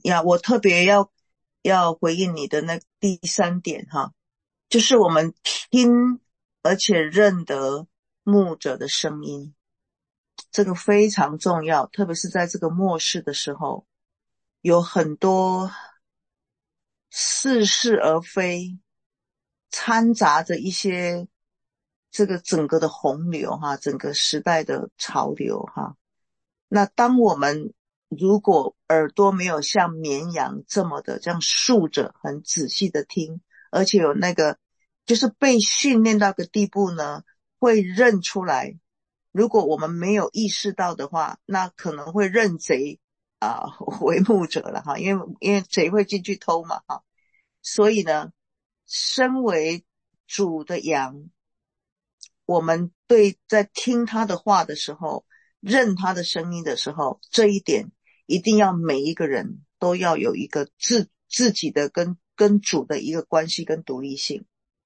我特别要回应你的那第三点哈，就是我们听而且认得牧者的声音，这个非常重要，特别是在这个末世的时候，有很多似是而非，掺杂着一些这个整个的洪流哈，整个时代的潮流哈。那当我们如果耳朵没有像绵羊这么的这样竖着很仔细的听，而且有那个就是被训练到个地步呢，会认出来。如果我们没有意识到的话，那可能会认贼为牧者了哈，因为贼会进去偷嘛哈。所以呢，身为主的羊，我们在听他的话的时候，认他的声音的时候，这一点一定要每一个人都要有一个自己的跟主的一个关系跟独立性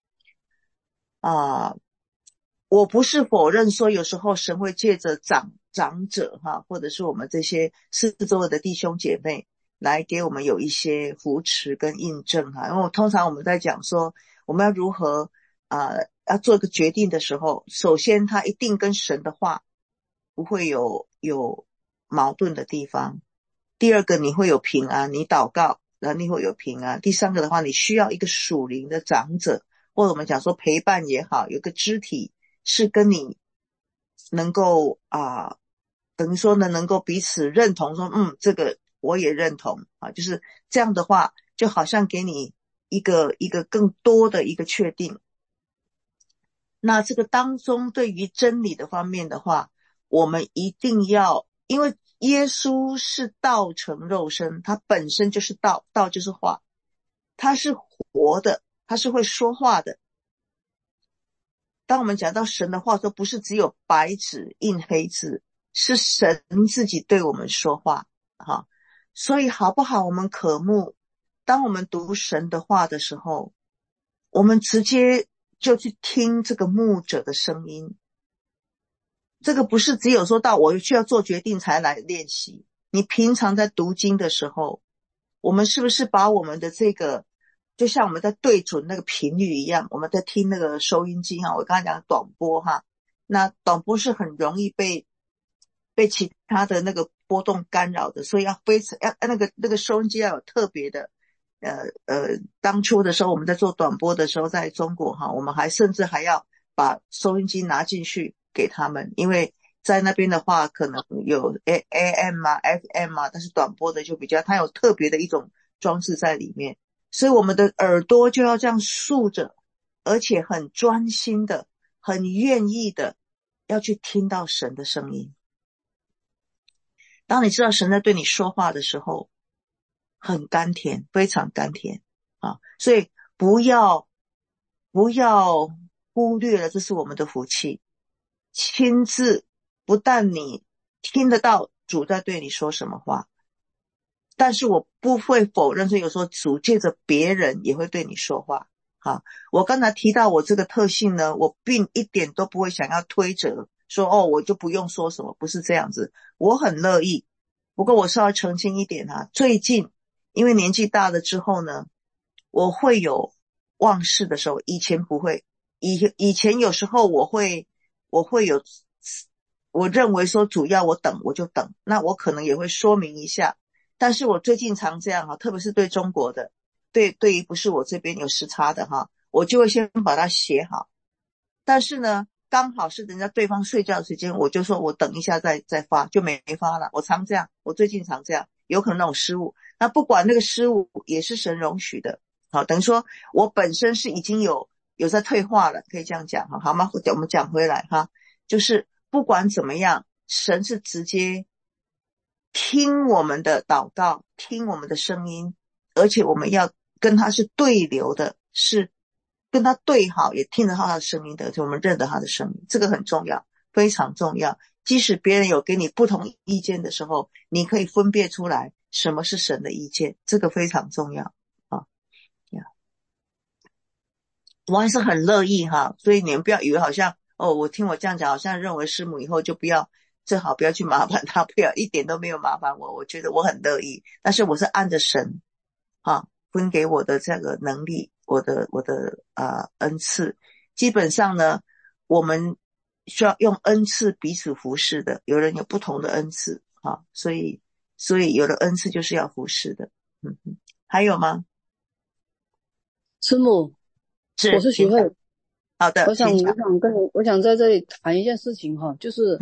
啊。我不是否认说有时候神会借着长者哈，或者是我们这些四周的弟兄姐妹来给我们有一些扶持跟印证哈。因为通常我们在讲说我们要如何要做一个决定的时候，首先他一定跟神的话不会有矛盾的地方。第二个，你会有平安，你祷告然后你会有平安。第三个的话，你需要一个属灵的长者，或者我们讲说陪伴也好，有个肢体是跟你能够等于说呢能够彼此认同说这个我也认同就是这样的话就好像给你一个更多的一个确定。那这个当中对于真理的方面的话，我们一定要，因为耶稣是道成肉身，他本身就是道，道就是话，他是活的，他是会说话的。当我们讲到神的话说，不是只有白纸印黑字，是神自己对我们说话哈。所以好不好，我们渴慕当我们读神的话的时候，我们直接就去听这个牧者的声音。这个不是只有说到我需要做决定才来练习，你平常在读经的时候，我们是不是把我们的这个就像我们在对准那个频率一样，我们在听那个收音机我刚才讲短波那短波是很容易被其他的那个波动干扰的，所以要那个收音机要有特别的当初的时候我们在做短波的时候，在中国我们甚至还要把收音机拿进去给他们，因为在那边的话可能有 AM FM但是短波的就比较它有特别的一种装置在里面，所以我们的耳朵就要这样竖着，而且很专心的很愿意的要去听到神的声音。当你知道神在对你说话的时候，很甘甜，非常甘甜所以不要忽略了，这是我们的福气。亲自，不但你听得到主在对你说什么话，但是我不会否认说有时候主借着别人也会对你说话我刚才提到我这个特性呢，我并一点都不会想要推责说我就不用说什么，不是这样子，我很乐意。不过我稍微澄清一点最近因为年纪大了之后呢，我会有忘事的时候，以前不会。以前有时候我会有，我认为说主要我等我就等，那我可能也会说明一下。但是我最近常这样特别是对中国的，对于不是我这边有时差的我就会先把它写好。但是呢，刚好是人家对方睡觉的时间，我就说我等一下再发，就没发了。我常这样，我最近常这样，有可能那种失误。那不管那个失误也是神容许的，等于说我本身是已经有在退化了，可以这样讲好吗？我们讲回来就是不管怎么样，神是直接听我们的祷告，听我们的声音，而且我们要跟他是对流的，是跟他对好，也听得到他的声音的，就我们认得他的声音，这个很重要，非常重要。即使别人有给你不同意见的时候，你可以分辨出来什么是神的意见，这个非常重要我还是很乐意所以你们不要以为好像我听我这样讲，好像认为师母以后就不要最好不要去麻烦他，不要一点都没有麻烦我，我觉得我很乐意。但是我是按着神分给我的这个能力，我的恩赐，基本上呢，我们需要用恩赐彼此服侍的，有人有不同的恩赐所以有了恩赐就是要服侍的。还有吗？ 师母，我是徐慧。 好的， 我想在这里谈一件事情哈，就是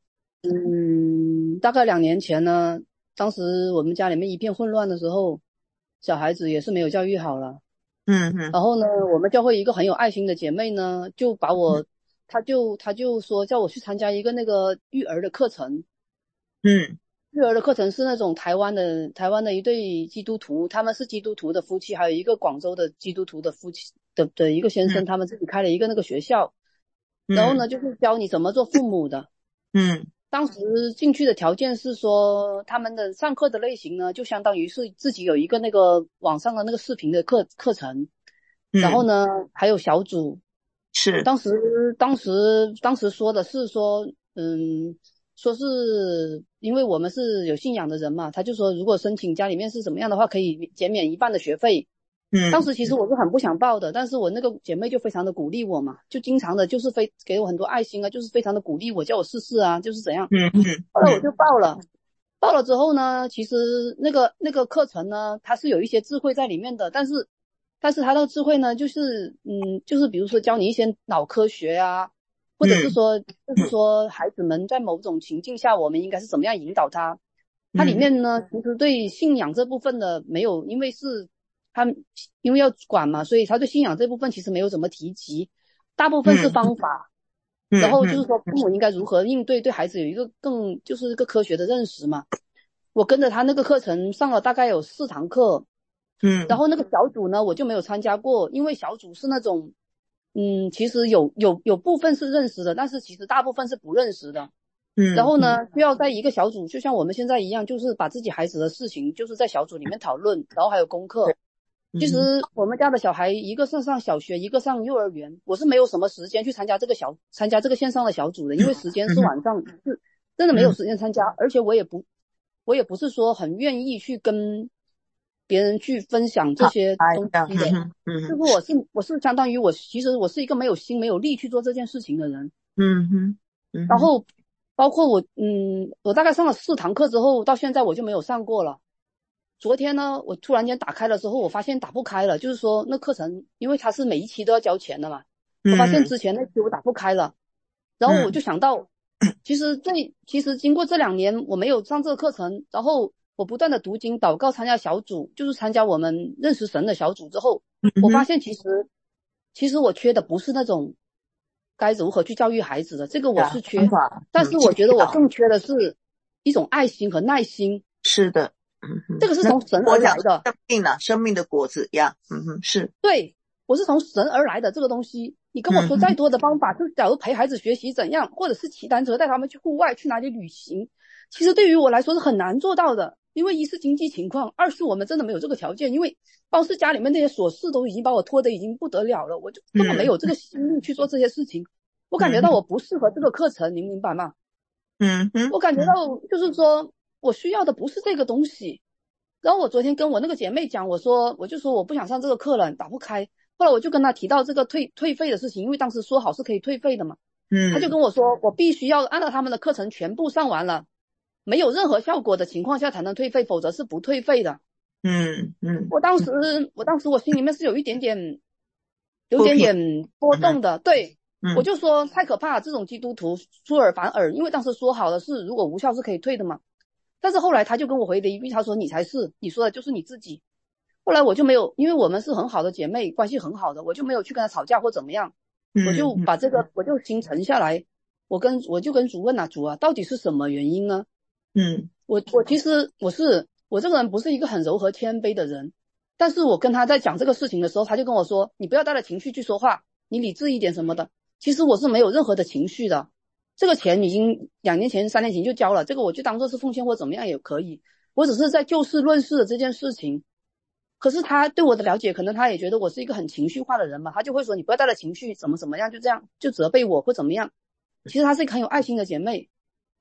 大概2年前呢，当时我们家里面一片混乱的时候，小孩子也是没有教育好了。然后呢，我们教会一个很有爱心的姐妹呢，就把我，她就说叫我去参加一个那个育儿的课程。育儿的课程是那种台湾的一对基督徒，他们是基督徒的夫妻，还有一个广州的基督徒的夫妻的一个先生，他们自己开了一个那个学校。然后呢，就是教你怎么做父母的。当时进去的条件是说，他们的上课的类型呢，就相当于是自己有一个那个网上的那个视频的课程，然后呢还有小组。 是当时说的是说，说是因为我们是有信仰的人嘛，他就说如果申请家里面是怎么样的话，可以减免1半的学费。当时其实我是很不想报的，但是我那个姐妹就非常的鼓励我嘛，就经常的就是给我很多爱心啊，就是非常的鼓励我，叫我试试啊，就是怎样。后来我就报了。报了之后呢，其实那个课程呢，它是有一些智慧在里面的，但是它的智慧呢，就是比如说教你一些脑科学啊，或者是说就是说孩子们在某种情境下，我们应该是怎么样引导他。它里面呢，其实对信仰这部分的没有，因为要管嘛，所以他对信仰这部分其实没有怎么提及，大部分是方法。然后就是说父母应该如何应对，对孩子有一个就是一个科学的认识嘛。我跟着他那个课程上了大概有4堂课。然后那个小组呢，我就没有参加过，因为小组是那种其实有部分是认识的，但是其实大部分是不认识的。然后呢，需要在一个小组，就像我们现在一样，就是把自己孩子的事情，就是在小组里面讨论，然后还有功课。其实我们家的小孩一个是上小学，一个上幼儿园，我是没有什么时间去参加这个线上的小组的，因为时间是晚上，是真的没有时间参加，而且我也不是说很愿意去跟别人去分享这些东西的。就是我是相当于其实我是一个没有心没有力去做这件事情的人。然后包括我大概上了4堂课之后，到现在我就没有上过了。昨天呢，我突然间打开了之后，我发现打不开了，就是说那课程，因为它是每一期都要交钱的嘛，我发现之前那期我打不开了。然后我就想到，其实经过这2年我没有上这个课程，然后我不断的读经祷告，参加小组，就是参加我们认识神的小组之后，我发现其实我缺的不是那种该如何去教育孩子的，这个我是缺，但是我觉得我更缺的是一种爱心和耐心。 是的。 这个是从神而来的生命的果子呀。是对，我是从神而来的这个东西。你跟我说再多的方法，就假如陪孩子学习怎样，或者是骑单车带他们去户外去哪里旅行，其实对于我来说是很难做到的。因为一是经济情况，二是我们真的没有这个条件，因为光是家里面那些琐事都已经把我拖得已经不得了了，我就根本没有这个心力去做这些事情。我感觉到我不适合这个课程，您明白吗？我感觉到就是说我需要的不是这个东西。然后我昨天跟我那个姐妹讲，我就说我不想上这个课了，打不开。后来我就跟她提到这个退费的事情，因为当时说好是可以退费的嘛。她就跟我说，我必须要按照他们的课程全部上完了，没有任何效果的情况下才能退费，否则是不退费的。我当时我心里面是有一点点波动的。对，我就说太可怕了，这种基督徒出尔反尔，因为当时说好的是如果无效是可以退的嘛。但是后来他就跟我回了一句，他说你才是，你说的就是你自己。后来我就没有，因为我们是很好的姐妹，关系很好的，我就没有去跟他吵架或怎么样。我就把这个我就心沉下来，我就跟主问啊，主啊，到底是什么原因呢？我其实我这个人不是一个很柔和谦卑的人，但是我跟他在讲这个事情的时候，他就跟我说，你不要带着情绪去说话，你理智一点什么的。其实我是没有任何的情绪的，这个钱已经2年前3年前就交了，这个我就当做是奉献或怎么样也可以，我只是在就事论事的这件事情。可是他对我的了解，可能他也觉得我是一个很情绪化的人嘛，他就会说你不要带着情绪怎么样，就这样就责备我或怎么样。其实她是一个很有爱心的姐妹。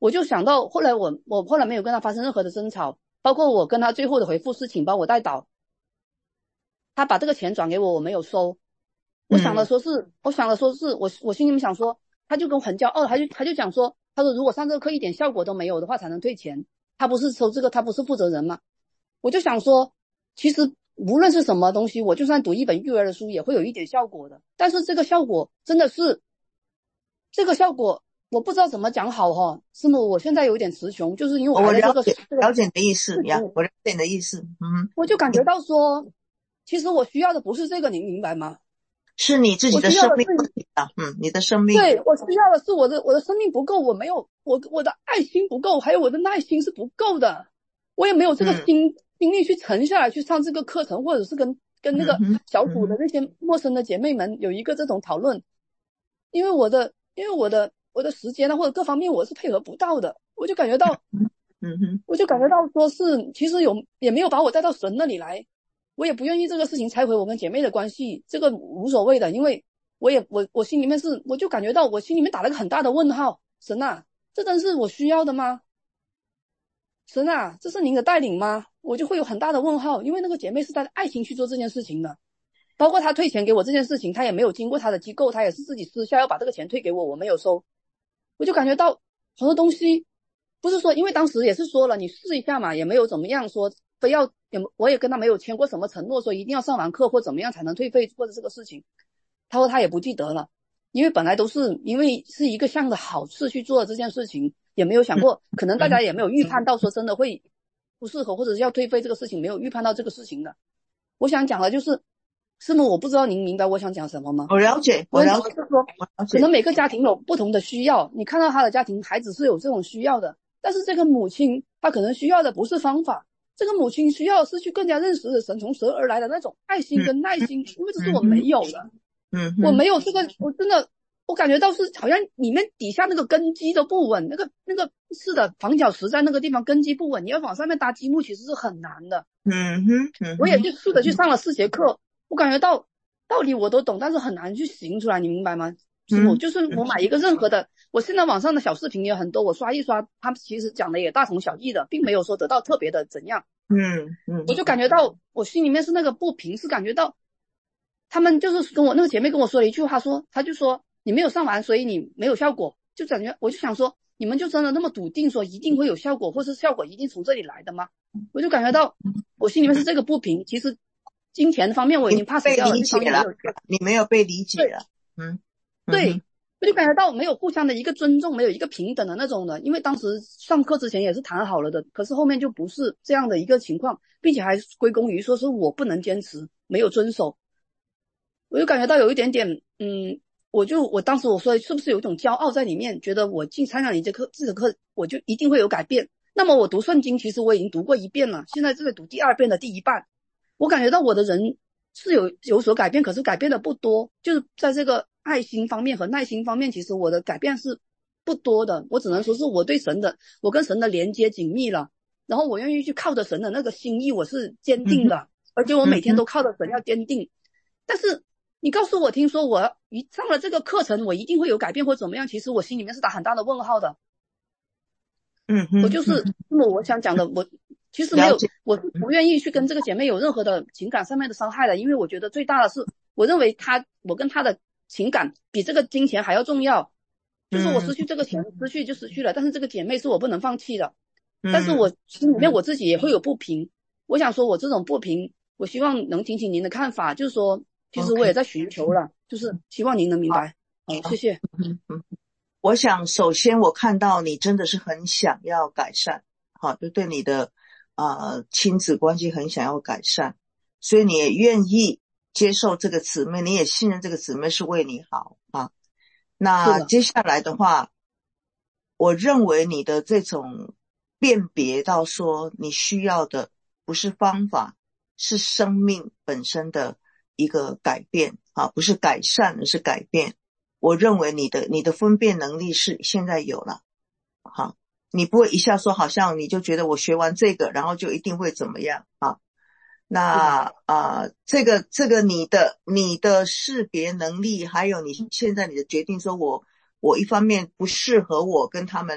我就想到后来我后来没有跟他发生任何的争吵，包括我跟他最后的回复是请帮我带导，他把这个钱转给我，我没有收。我想的说是，我心里面想说，他就跟我很骄傲，他就讲说，他说如果上这个课一点效果都没有的话才能退钱，他不是收这个，他不是负责人嘛。我就想说，其实无论是什么东西，我就算读一本育儿的书也会有一点效果的，但是这个效果真的是，这个效果我不知道怎么讲好哈，师母，我现在有一点词穷，就是因为我还在这个了解你的意思呀，我了解你的意思， 我就感觉到说，其实我需要的不是这个，您明白吗？ 是你自己的生命问题啊，你的生命。 对，我需要的是我的生命不够，我没有我的爱心不够，还有我的耐心是不够的，我也没有这个精力去沉下来去上这个课程，或者是跟那个小组的那些陌生的姐妹们有一个这种讨论，因为我的时间呢或者各方面我是配合不到的，我就感觉到说是其实也没有把我带到神那里来，我也不愿意这个事情拆毁我跟姐妹的关系，这个无所谓的，因为我心里面我就感觉到我心里面打了个很大的问号，神啊，这真是我需要的吗？神啊，这是您的带领吗？我就会有很大的问号，因为那个姐妹是带着爱心去做这件事情的，包括她退钱给我这件事情，她也没有经过她的机构，她也是自己私下要把这个钱退给我，我没有收，我就感觉到很多东西不是说，因为当时也是说了你试一下嘛，也没有怎么样说非要，我也跟他没有签过什么承诺说一定要上完课或怎么样才能退费或者这个事情，他说他也不记得了，因为本来都是因为是一个项的好事去做这件事情，也没有想过可能大家也没有预判到说真的会不适合或者是要退费这个事情，没有预判到这个事情的。我想讲的就是师母，我不知道您明白我想讲什么吗？ 我了解。 可能每个家庭有不同的需要，你看到他的家庭孩子是有这种需要的，但是这个母亲她可能需要的不是方法，这个母亲需要的是去更加认识神从神而来的那种爱心跟耐心，因为这是我没有的。我没有这个，我真的我感觉到是好像里面底下那个根基都不稳，那个是的，房角石在那个地方根基不稳，你要往上面搭积木其实是很难的。我也去试着去上了4节课，我感觉到道理我都懂，但是很难去行出来，你明白吗？就是我买一个任何的，我现在网上的小视频也很多，我刷一刷，他们其实讲的也大同小异的，并没有说得到特别的怎样。我就感觉到我心里面是那个不平，是感觉到他们就是跟我那个姐妹跟我说了一句话，她就说你没有上完，所以你没有效果，就感觉我就想说，你们就真的那么笃定说一定会有效果，或是效果一定从这里来的吗？我就感觉到我心里面是这个不平，其实金钱方面我已经 pass 掉了，这方面没有， 你没有被理解了。 对，我就感觉到没有互相的一个尊重，没有一个平等的那种的，因为当时上课之前也是谈好了的，可是后面就不是这样的一个情况，并且还归功于说是我不能坚持，没有遵守，我就感觉到有一点点，我当时我说是不是有一种骄傲在里面，觉得我进参加你这个课，我就一定会有改变。那么我读圣经，其实我已经读过1遍了，现在在读第2遍的第1半，我感觉到我的人是有所改变，可是改变的不多，就是在这个爱心方面和耐心方面，其实我的改变是不多的。我只能说是我跟神的连接紧密了，然后我愿意去靠着神的那个心意，我是坚定的，而且我每天都靠着神要坚定。但是你告诉我，听说我一上了这个课程，我一定会有改变或怎么样？其实我心里面是打很大的问号的。我就是我想讲的，我其实没有，我是不愿意去跟这个姐妹有任何的情感上面的伤害的，因为我觉得最大的是，我认为我跟她的情感比这个金钱还要重要。就是我失去这个钱，失去就失去了，但是这个姐妹是我不能放弃的。但是我心里面我自己也会有不平，我想说我这种不平，我希望能听听您的看法，就是说，其实我也在寻求了，就是希望您能明白。好，谢谢。 我想首先我看到你真的是很想要改善，好，就对你的亲子关系很想要改善，所以你也愿意接受这个姊妹，你也信任这个姊妹是为你好啊。那接下来的话，我认为你的这种辨别到说你需要的不是方法，是生命本身的一个改变啊，不是改善而是改变。我认为你的分辨能力是现在有了，好，你不会一下说好像你就觉得我学完这个然后就一定会怎么样啊？那这个你的识别能力，还有你现在你的决定，说我一方面不适合我跟他们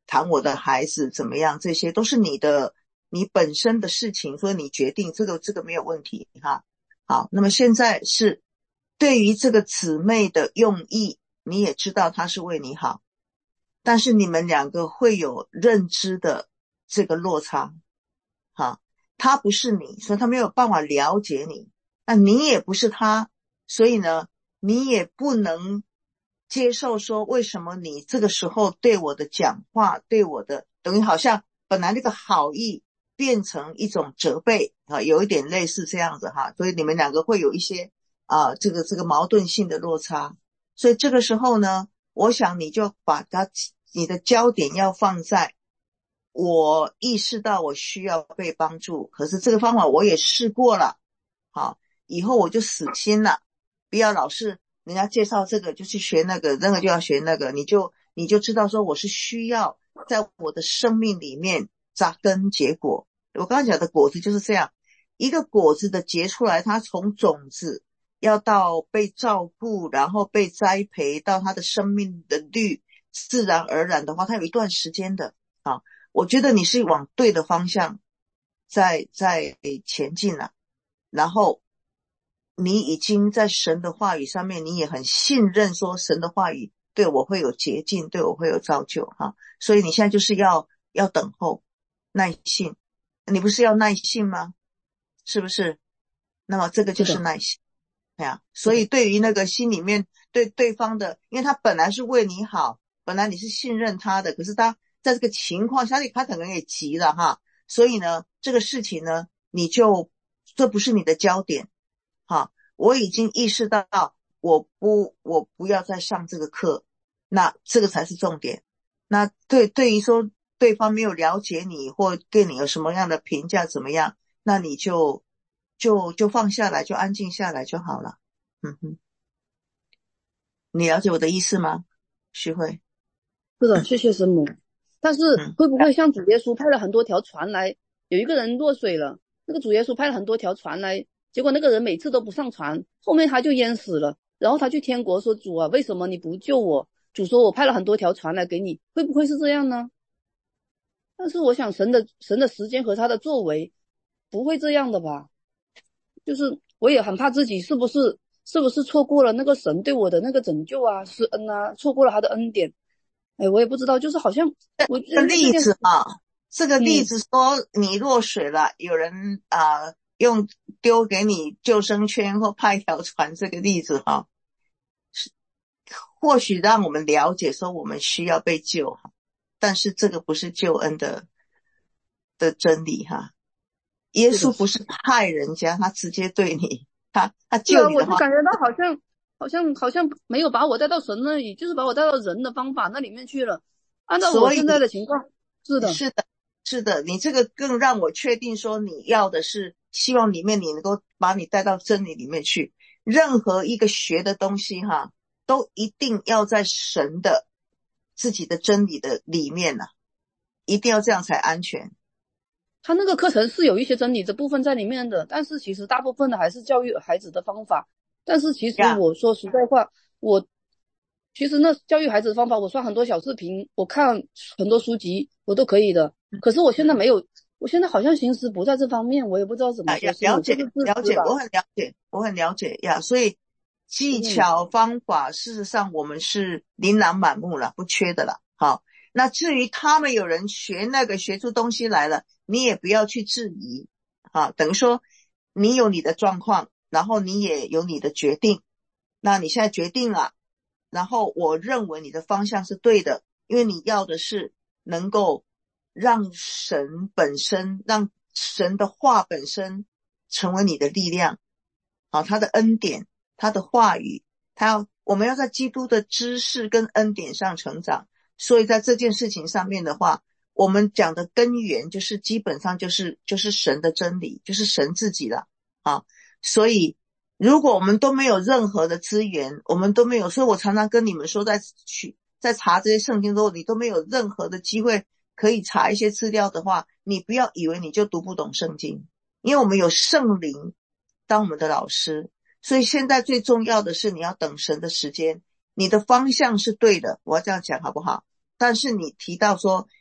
谈我的孩子怎么样，这些都是你本身的事情，所以你决定这个没有问题哈。好，那么现在是对于这个姊妹的用意，你也知道她是为你好，但是你们两个会有认知的这个落差。好，他不是你，所以他没有办法了解你，那你也不是他，所以呢你也不能接受说为什么你这个时候对我的讲话，对我的等于好像本来那个好意变成一种责备啊，有一点类似这样子哈，所以你们两个会有一些这个矛盾性的落差。所以这个时候呢，我想你就把你的焦点要放在我意识到我需要被帮助，可是这个方法我也试过了，好，以后我就死心了，不要老是人家介绍这个就去学那个，那个就要学那个，你就知道说我是需要在我的生命里面扎根结果。我刚才讲的果子就是这样，一个果子的结出来，它从种子要到被照顾，然后被栽培，到它的生命的绿，自然而然的话，它有一段时间的啊。我觉得你是往对的方向在前进了，然后你已经在神的话语上面，你也很信任说神的话语对我会有捷径，对我会有造就哈。所以你现在就是要等候，耐性，你不是要耐性吗？是不是？那么这个就是耐心。对啊，所以对于那个心里面对对方的，因为他本来是为你好，本来你是信任他的，可是他在这个情况下，他可能也急了哈，所以呢，这个事情呢，这不是你的焦点哈。我已经意识到，我不要再上这个课，那这个才是重点。那对于说对方没有了解你，或对你有什么样的评价怎么样，那你就放下来，就安静下来就好了。嗯哼，你了解我的意思吗？徐慧？ 是的，谢谢师母。但是嗯， 会不会像主耶稣派了很多条船来，有一个人落水了，那个主耶稣派了很多条船来，结果那个人每次都不上船，后面他就淹死了，然后他去天国说主啊，为什么你不救我？主说我派了很多条船来给你，会不会是这样呢？但是我想神的时间和他的作为不会这样的吧？就是我也很怕自己是不是错过了那个神对我的那个拯救啊、施恩啊，错过了他的恩典。哎，我也不知道，就是好像我这个例因为这件事， 子啊，这个例嗯， 子说你落水了，有人用丢给你救生圈或派条船，这个例子哈，或许让我们了解说我们需要被救哈，但是这个不是救恩的真理哈。耶是的， 稣不是害人家，他直接对你，他是啊， 救你的话， 我就感觉到好像没有把我带到神那里，就是把我带到人的方法那里面去了。按照我所以现在的情况，是的， 是的，是的，你这个更让我确定说你要的是希望里面你能够把你带到真理里面去。任何一个学的东西哈，都一定要在神的自己的真理的里面一定要这样才安全他那个课程是有一些真理的部分在里面的，但是其实大部分的还是教育孩子的方法。但是其实呀。 我说实在话，我其实那教育孩子的方法，我刷很多小视频，我看很多书籍，我都可以的。可是我现在没有，我现在好像心思不在这方面，我也不知道怎么说。师了母是不是解了解， 自私吧？ 我很了解呀。所以技谢谢你。 巧方法，事实上我们是琳琅满目了，不缺的了。好，那至于他们有人学那个学出东西来了，你也不要去质疑。好，等于说你有你的状况，然后你也有你的决定。那你现在决定了，然后我认为你的方向是对的，因为你要的是能够让神本身，让神的话本身成为你的力量。好，他的恩典，他的话语，我们要在基督的知识跟恩典上成长。所以在这件事情上面的话，我们讲的根源就是基本上就是神的真理，就是神自己了啊。所以如果我们都没有任何的资源，我们都没有，所以我常常跟你们说，在查这些圣经之后，你都没有任何的机会可以查一些资料的话，你不要以为你就读不懂圣经，因为我们有圣灵当我们的老师。所以现在最重要的是你要等神的时间，你的方向是对的，我要这样讲好不好？但是你提到说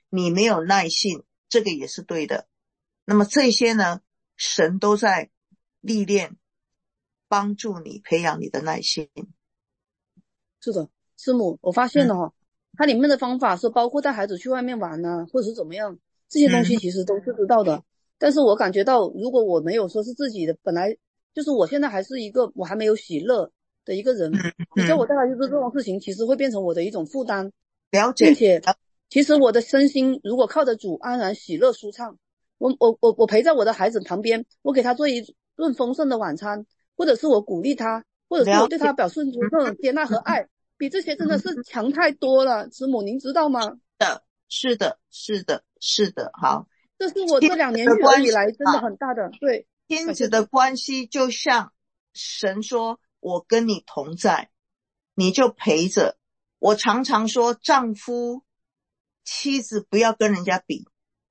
你没有耐性，这个也是对的。那么这些呢，神都在历练，帮助你培养你的耐心。 是的，师母，我发现了哈，它里面的方法是包括带孩子去外面玩呢，或者是怎么样，这些东西其实都是知道的。但是我感觉到，如果我没有说是自己的，本来就是我现在还是一个我还没有喜乐的一个人，你叫我带他去做这种事情，其实会变成我的一种负担， 了解。 并且其实我的身心如果靠着主安然喜乐舒畅，我陪在我的孩子旁边，我给他做一顿丰盛的晚餐，或者是我鼓励他，或者是我对他表示出这种接纳和爱，比这些真的是强太多了。师母，您知道吗？ 是的，是的，是的。好， 这是我这2年育儿以来真的很大的对。 亲子的关系就像神说，我跟你同在，你就陪着。我常常说，丈夫妻子不要跟人家比，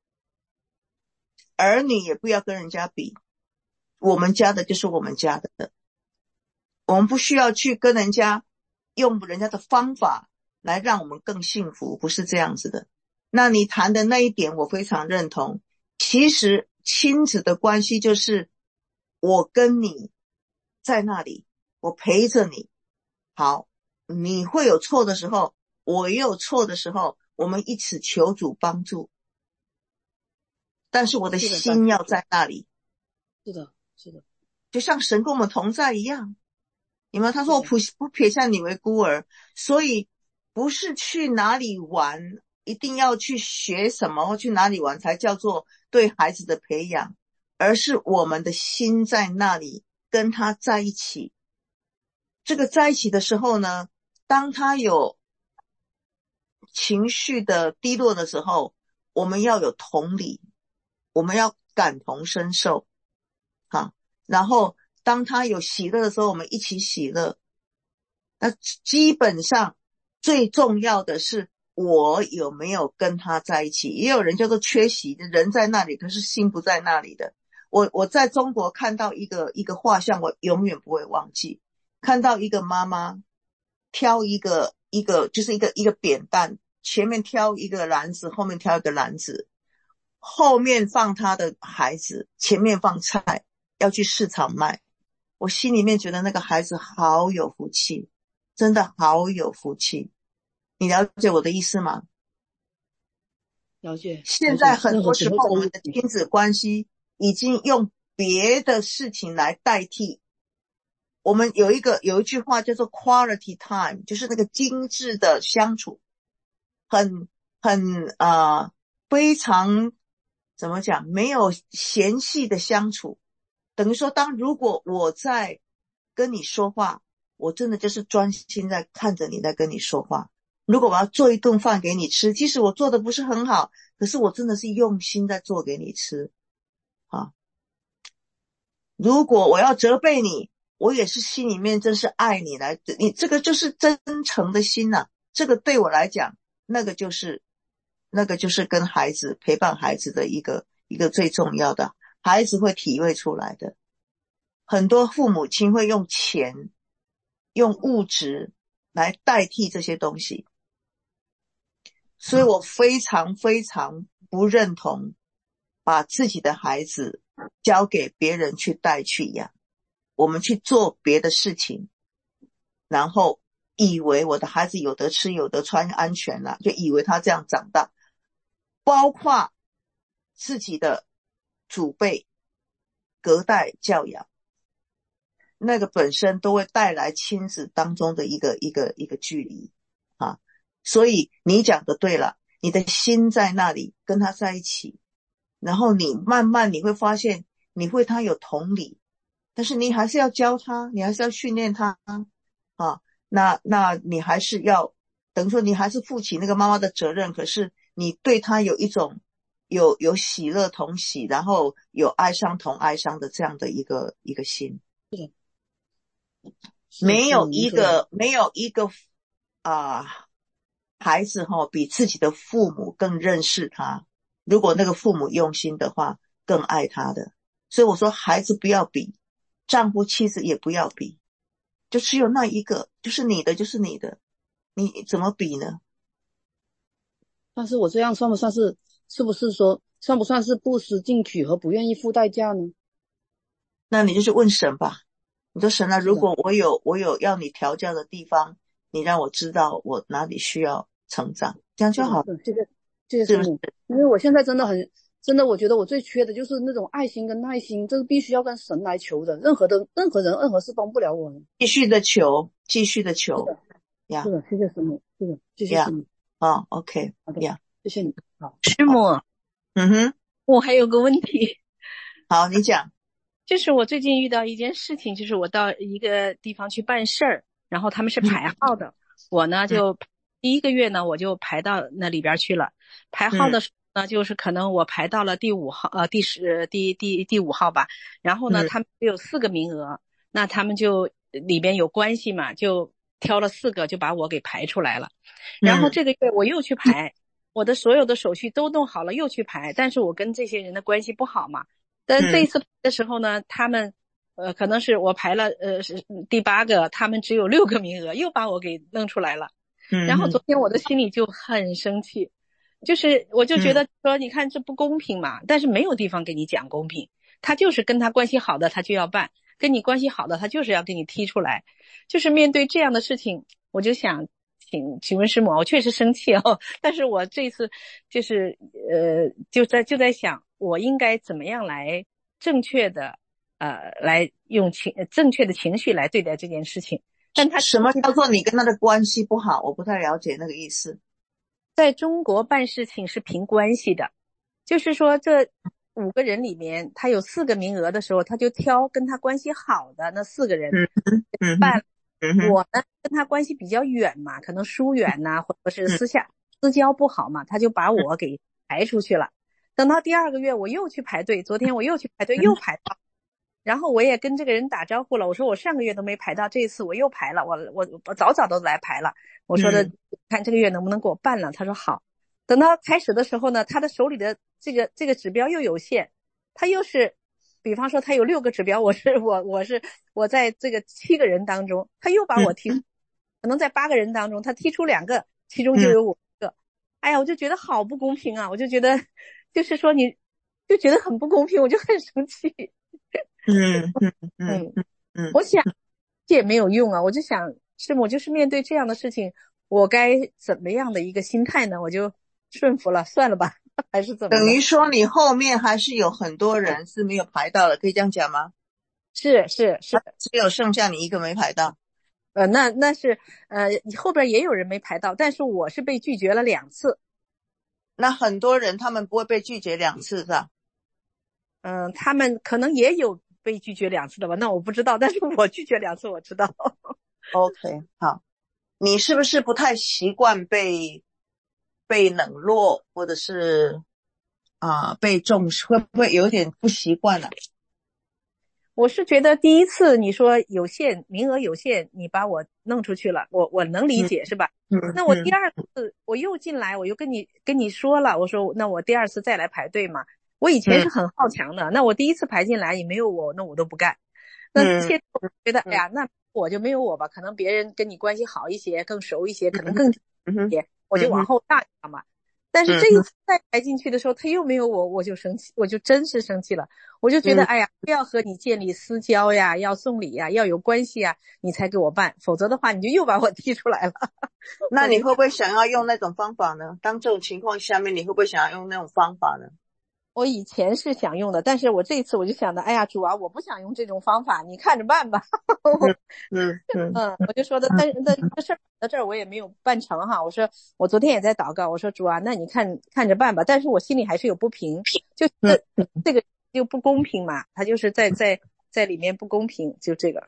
儿女也不要跟人家比，我们家的就是我们家的，我们不需要去跟人家用人家的方法来让我们更幸福，不是这样子的。那你谈的那一点我非常认同，其实亲子的关系就是我跟你在那里，我陪着你。好，你会有错的时候，我也有错的时候，我们一起求主帮助，但是我的心要在那里。 是的，是的， 就像神跟我们同在一样。有没有？他说我不撇下你为孤儿，所以不是去哪里玩，一定要去学什么或去哪里玩才叫做对孩子的培养，而是我们的心在那里跟他在一起。这个在一起的时候呢，当他有情绪的低落的时候，我们要有同理，我们要感同身受啊。然后当他有喜乐的时候，我们一起喜乐。那基本上最重要的是我有没有跟他在一起。也有人叫做缺席，人在那里可是心不在那里的。我在中国看到一个画像，我永远不会忘记。看到一个妈妈挑一个就是一个扁担，前面挑一个篮子，后面挑一个篮子，后面放他的孩子，前面放菜，要去市场卖。我心里面觉得那个孩子好有福气，真的好有福气。你了解我的意思吗？ 了解。 现在很多时候我们的亲子关系已经用别的事情来代替。我们有一句话叫做 quality time， 就是那个精致的相处，很非常怎么讲，没有嫌隙的相处。等于说如果我在跟你说话，我真的就是专心在看着你在跟你说话。如果我要做一顿饭给你吃，即使我做的不是很好，可是我真的是用心在做给你吃啊。如果我要责备你，我也是心里面真是爱你来，你这个就是真诚的心啊。这个对我来讲，那个就是跟孩子陪伴孩子的一个最重要的，孩子会体会出来的。很多父母亲会用钱用物质来代替这些东西，所以我非常非常不认同把自己的孩子交给别人去带去养。我们去做别的事情，然后以为我的孩子有得吃有得穿安全了，就以为他这样长大。包括自己的祖辈隔代教养，那个本身都会带来亲子当中的一个距离啊。所以你讲的对了，你的心在那里跟他在一起，然后你慢慢你会发现你会他有同理，但是你还是要教他，你还是要训练他啊。那你还是要等于说你还是负起那个妈妈的责任，可是你对他有一种有喜乐同喜，然后有哀伤同哀伤的这样的一个心。没有一个孩子比自己的父母更认识他，如果那个父母用心的话，更爱他的。所以我说孩子不要比，丈夫妻子也不要比，就只有那一个，就是你的就是你的，你怎么比呢？ 但是我这样算不算是，是不是说算不算是不思进取和不愿意付代价呢？ 那你就去问神吧。你说神啊， 是的， 如果我有要你调教的地方，你让我知道我哪里需要成长，这样是的， 就好， 是的，谢谢是不是？ 师母，因为我现在真的，我觉得我最缺的就是那种爱心跟耐心，这个必须要跟神来求的，任何人任何事帮不了我的。 继续的求，继续的求是的，是呀的，谢谢师母，是的，谢谢师呀， 母， OK 好的， 呀， 谢谢你，好， 师母， 嗯哼， 我还有个问题， 好，你讲， 就是我最近遇到一件事情，就是我到一个地方去办事儿，然后他们是排号的，我呢嗯就第一个月呢我就排到那里边去了，排号嗯的时候呢，就是可能我排到了第5号，第5号吧，然后呢嗯他们只有4个名额，那他们就里边有关系嘛，就挑了4个就把我给排出来了，然后嗯这个月我又去排，我的所有的手续都弄好了又去排，但是我跟这些人的关系不好嘛。但这一嗯次的时候呢，他们可能是我排了是第8个，他们只有6个名额，又把我给弄出来了。然后嗯昨天我的心里就很生气，就是我就觉嗯得说，你看这不公平嘛，但是没有地方给你讲公平，他就是跟他关系好的他就要办，跟你关系好的他就是要给你踢出来。就是面对这样的事情，我就想请问师母，我确实生气哦，但是我这次就是就在想，我应该怎么样来正确的来用正确的情绪来对待这件事情。但他什么叫做你跟他的关系不好？我不太了解那个意思。 在中国办事情是凭关系的，就是说这5个人里面，他有4个名额的时候，他就挑跟他关系好的那4个人嗯哼嗯办。 哼嗯哼我呢跟他关系比较远嘛，可能疏远呐、或者是私交不好嘛，他就把我给排出去了。等到第2个月我又去排队，昨天我又去排队，又排到，然后我也跟这个人打招呼了，我说我上个月都没排到，这一次我又排了，我早早都来排了，我说的看这个月能不能给我办了，他说好。等到开始的时候呢，他的手里的这个指标又有限，他又是比方说他有6个指标，我在这个7个人当中，他又把我踢，可能在8个人当中他踢出2个，其中就有我一个。哎呀，我就觉得好不公平啊，我就觉得就是说你就觉得很不公平，我就很生气。 嗯嗯嗯嗯我想这也没有用啊，我就想师母，就是面对这样的事情，我该怎么样的一个心态呢？我就顺服了，算了吧，还是怎么的？ 等于说你后面还是有很多人是没有排到的，可以这样讲吗？ 是， 只有剩下你一个没排到。 那是后边也有人没排到，但是我是被拒绝了2次。 那很多人他们不会被拒绝2次是吧？ 他们可能也有被拒绝2次的吧，那我不知道，但是我拒绝2次我知道。 OK， 好，你是不是不太习惯被冷落，或者是被重视，会不会有点不习惯了？ 我是觉得第一次你说有限，名额有限，你把我弄出去了，我能理解，是吧？那我第2次我又进来，我又跟你说了，我说那我第2次再来排队嘛。我以前是很好强的，那我第一次排进来也没有我，那我都不干。那现在我觉得，哎呀，那我就没有我吧，可能别人跟你关系好一些，更熟一些，可能更一些，我就往后让一让嘛。但是这一次再排进去的时候，他又没有我，我就生气，我就真是生气了。我就觉得，哎呀，不要和你建立私交呀，要送礼呀，要有关系呀，你才给我办，否则的话，你就又把我踢出来了。 那你会不会想要用那种方法呢？当这种情况下面，你会不会想要用那种方法呢？ 我以前是想用的，但是我这一次我就想的，哎呀，主啊，我不想用这种方法，你看着办吧。我就说的，但是这事儿到这儿我也没有办成哈。我说我昨天也在祷告，我说主啊，那你看着办吧。但是我心里还是有不平，就这个就不公平嘛，他就是在里面不公平，就这个。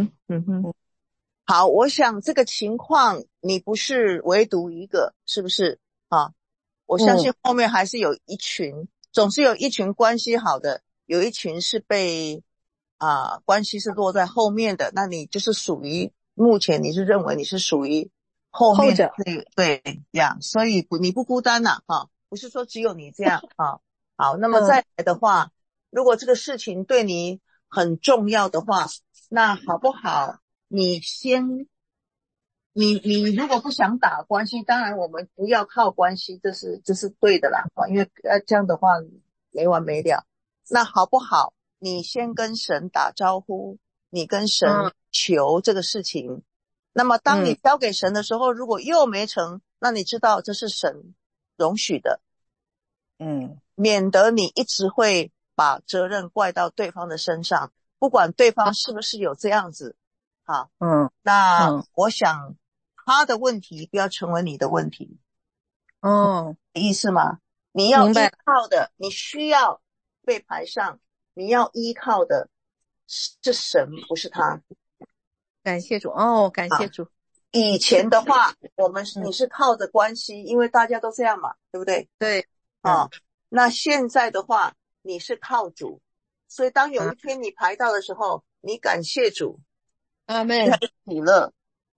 好，我想这个情况你不是唯独一个，是不是啊？我相信后面还是有一群，总是有一群关系好的，有一群是被关系是落在后面的，那你就是属于目前你是认为你是属于后面的对呀，所以你不孤单呐不是说只有你这样好，那么再来的话，如果这个事情对你很重要的话，那好不好？你先你如果不想打关系，当然我们不要靠关系，这是对的啦，因为这样的话没完没了。那好不好？你先跟神打招呼，你跟神求这个事情。那么当你交给神的时候，如果又没成，那你知道这是神容许的，免得你一直会把责任怪到对方的身上，不管对方是不是有这样子。好，那我想他的问题不要成为你的问题。意思吗？你要依靠的，你需要被排上，你要依靠的是神，不是他。 感谢主感谢主。 以前的话，你是靠着关系，因为大家都这样嘛，对不对？ 对。 那现在的话，你是靠主，所以当有一天你排到的时候，你感谢主， 阿们， 喜乐。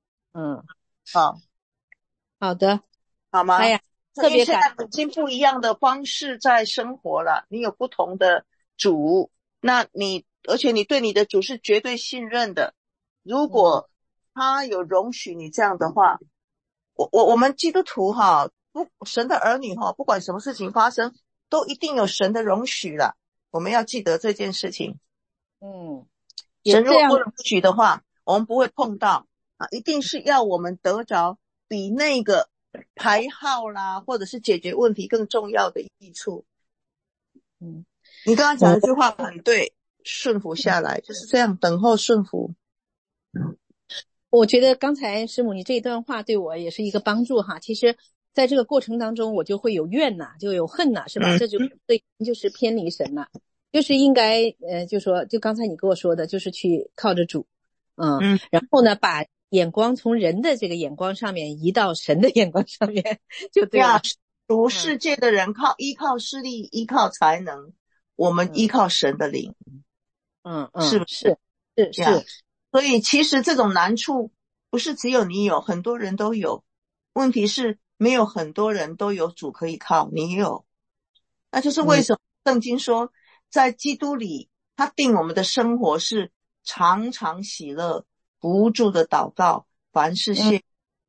好的， 好吗？ 哎呀，特别现在已经不一样的方式在生活了，你有不同的主，那而且你对你的主是绝对信任的。如果他有容许你这样的话，我们基督徒神的儿女不管什么事情发生，都一定有神的容许了。我们要记得这件事情。神如果不容许的话，我们不会碰到一定是要我们得着比那个排号啦，或者是解决问题更重要的益处。你刚刚讲的一句话很对，顺服下来就是这样，等候顺服。 我觉得刚才师母你这一段话对我也是一个帮助哈。其实在这个过程当中，我就会有怨呐，就有恨呐，是吧？这就是偏离神了，就是应该就说就刚才你跟我说的，就是去靠着主，然后呢把眼光从人的这个眼光上面移到神的眼光上面，就对了。 属世界的人依靠势力，依靠才能，我们依靠神的灵。是不是？是。所以其实这种难处不是只有你有，很多人都有。问题是没有很多人都有主可以靠，你有。那就是为什么圣经说在基督里他定我们的生活是常常喜乐，不住的祷告，凡事谢。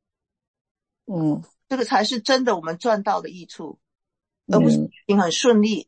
这个才是真的我们赚到的益处，而不是很顺利。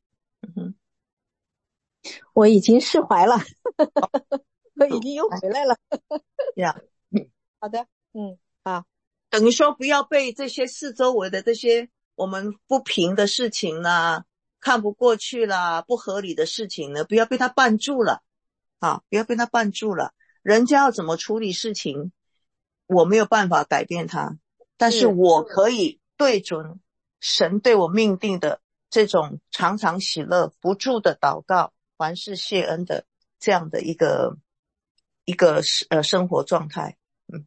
我已经释怀了我已经又回来了好的好， 等于说不要被这些四周围的这些我们不平的事情啦，看不过去啦，不合理的事情呢，不要被他绊住了不要被他绊住了。人家要怎么处理事情，我没有办法改变他，但是我可以对准神对我命定的这种常常喜乐，不住的祷告，凡事谢恩的这样的一个生活状态。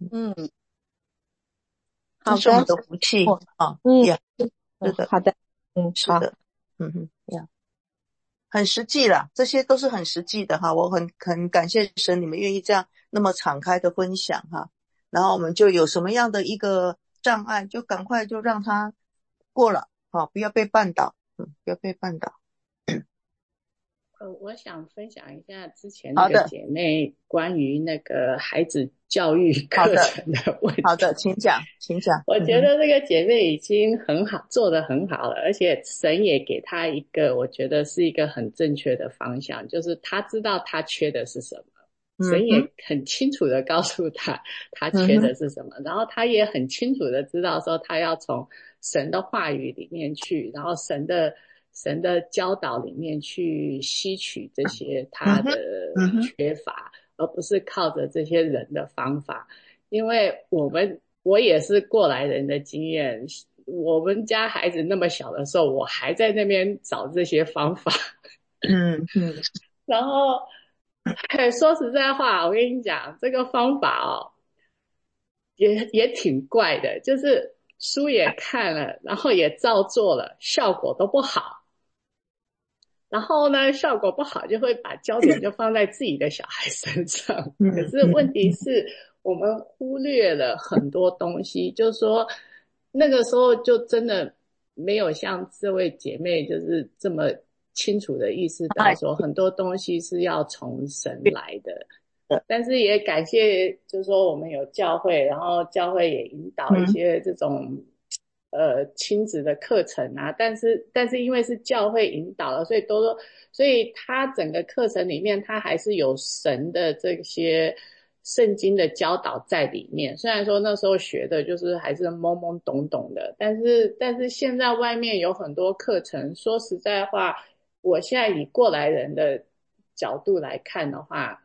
这是我们的福气是的， 好的， 是的，很实际啦，这些都是很实际的我很感谢神，你们愿意这样那么敞开的分享然后我们就有什么样的一个障碍，就赶快就让它过了不要被绊倒，不要被绊倒。 我想分享一下之前那个姐妹关于那个孩子教育课程的问题。 好的，请讲。 我觉得这个姐妹已经很好，做得很好了，而且神也给她一个我觉得是一个很正确的方向，就是她知道她缺的是什么，神也很清楚的告诉她她缺的是什么，然后她也很清楚的知道说她要从神的话语里面去，然后神的教导里面去吸取这些他的缺乏，而不是靠着这些人的方法。因为我也是过来人的经验，我们家孩子那么小的时候，我还在那边找这些方法。然后说实在话，我跟你讲，这个方法也挺怪的，就是书也看了，然后也照做了，效果都不好。然后呢，效果不好就会把焦点就放在自己的小孩身上。可是问题是我们忽略了很多东西，就是说那个时候就真的没有像这位姐妹就是这么清楚的意识到说很多东西是要从神来的。 但是也感谢，就是说我们有教会，然后教会也引导一些这种亲子的课程啊。但是因为是教会引导的，所以他整个课程里面，他还是有神的这些圣经的教导在里面。虽然说那时候学的就是还是懵懵懂懂的，但是现在外面有很多课程，说实在话，我现在以过来人的角度来看的话，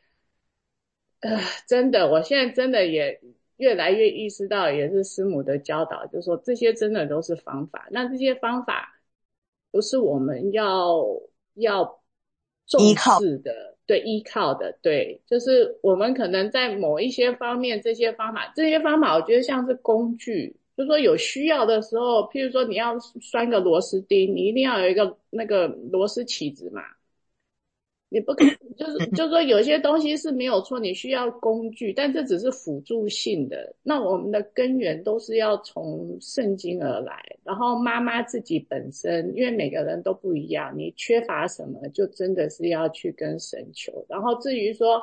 真的，我现在真的也越来越意识到，也是师母的教导，就是说这些真的都是方法。那这些方法不是我们要重视的，对，依靠的，对，就是我们可能在某一些方面，这些方法，我觉得像是工具，就是说有需要的时候，譬如说你要拴个螺丝钉，你一定要有一个那个螺丝起子嘛。你不可就是说有些东西是没有错，你需要工具，但这只是辅助性的。那我们的根源都是要从圣经而来，然后妈妈自己本身，因为每个人都不一样，你缺乏什么，就真的是要去跟神求。然后至于说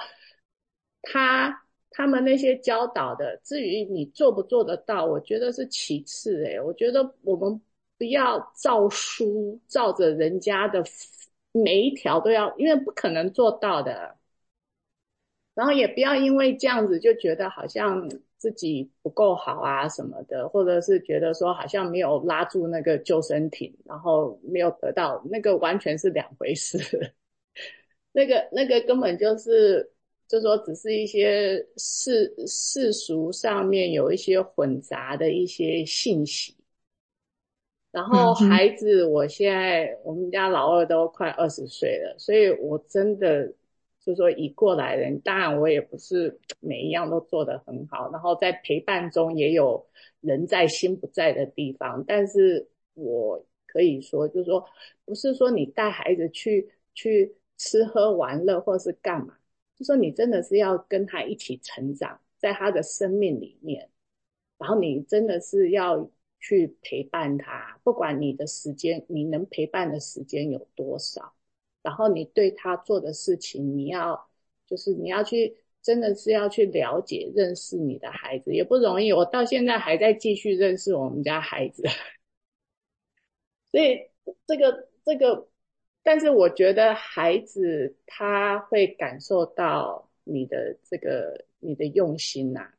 他们那些教导的，至于你做不做得到，我觉得是其次。我觉得我们不要照书，照着人家的每一条都要，因为不可能做到的。然后也不要因为这样子就觉得好像自己不够好啊什么的，或者是觉得说好像没有拉住那个救生艇，然后没有得到，那个完全是两回事。那个根本就说只是一些世俗上面有一些混杂的一些信息。然后孩子，我们家老二都快20岁了，所以我真的就说以过来人，当然我也不是每一样都做得很好，然后在陪伴中也有人在心不在的地方，但是我可以说，就是说不是说你带孩子去吃喝玩乐或是干嘛，就说你真的是要跟他一起成长，在他的生命里面。然后你真的是要去陪伴他，不管你的时间，你能陪伴的时间有多少，然后你对他做的事情，你要去，真的是要去了解、认识你的孩子，也不容易。我到现在还在继续认识我们家孩子，所以这个，但是我觉得孩子他会感受到你的你的用心啊。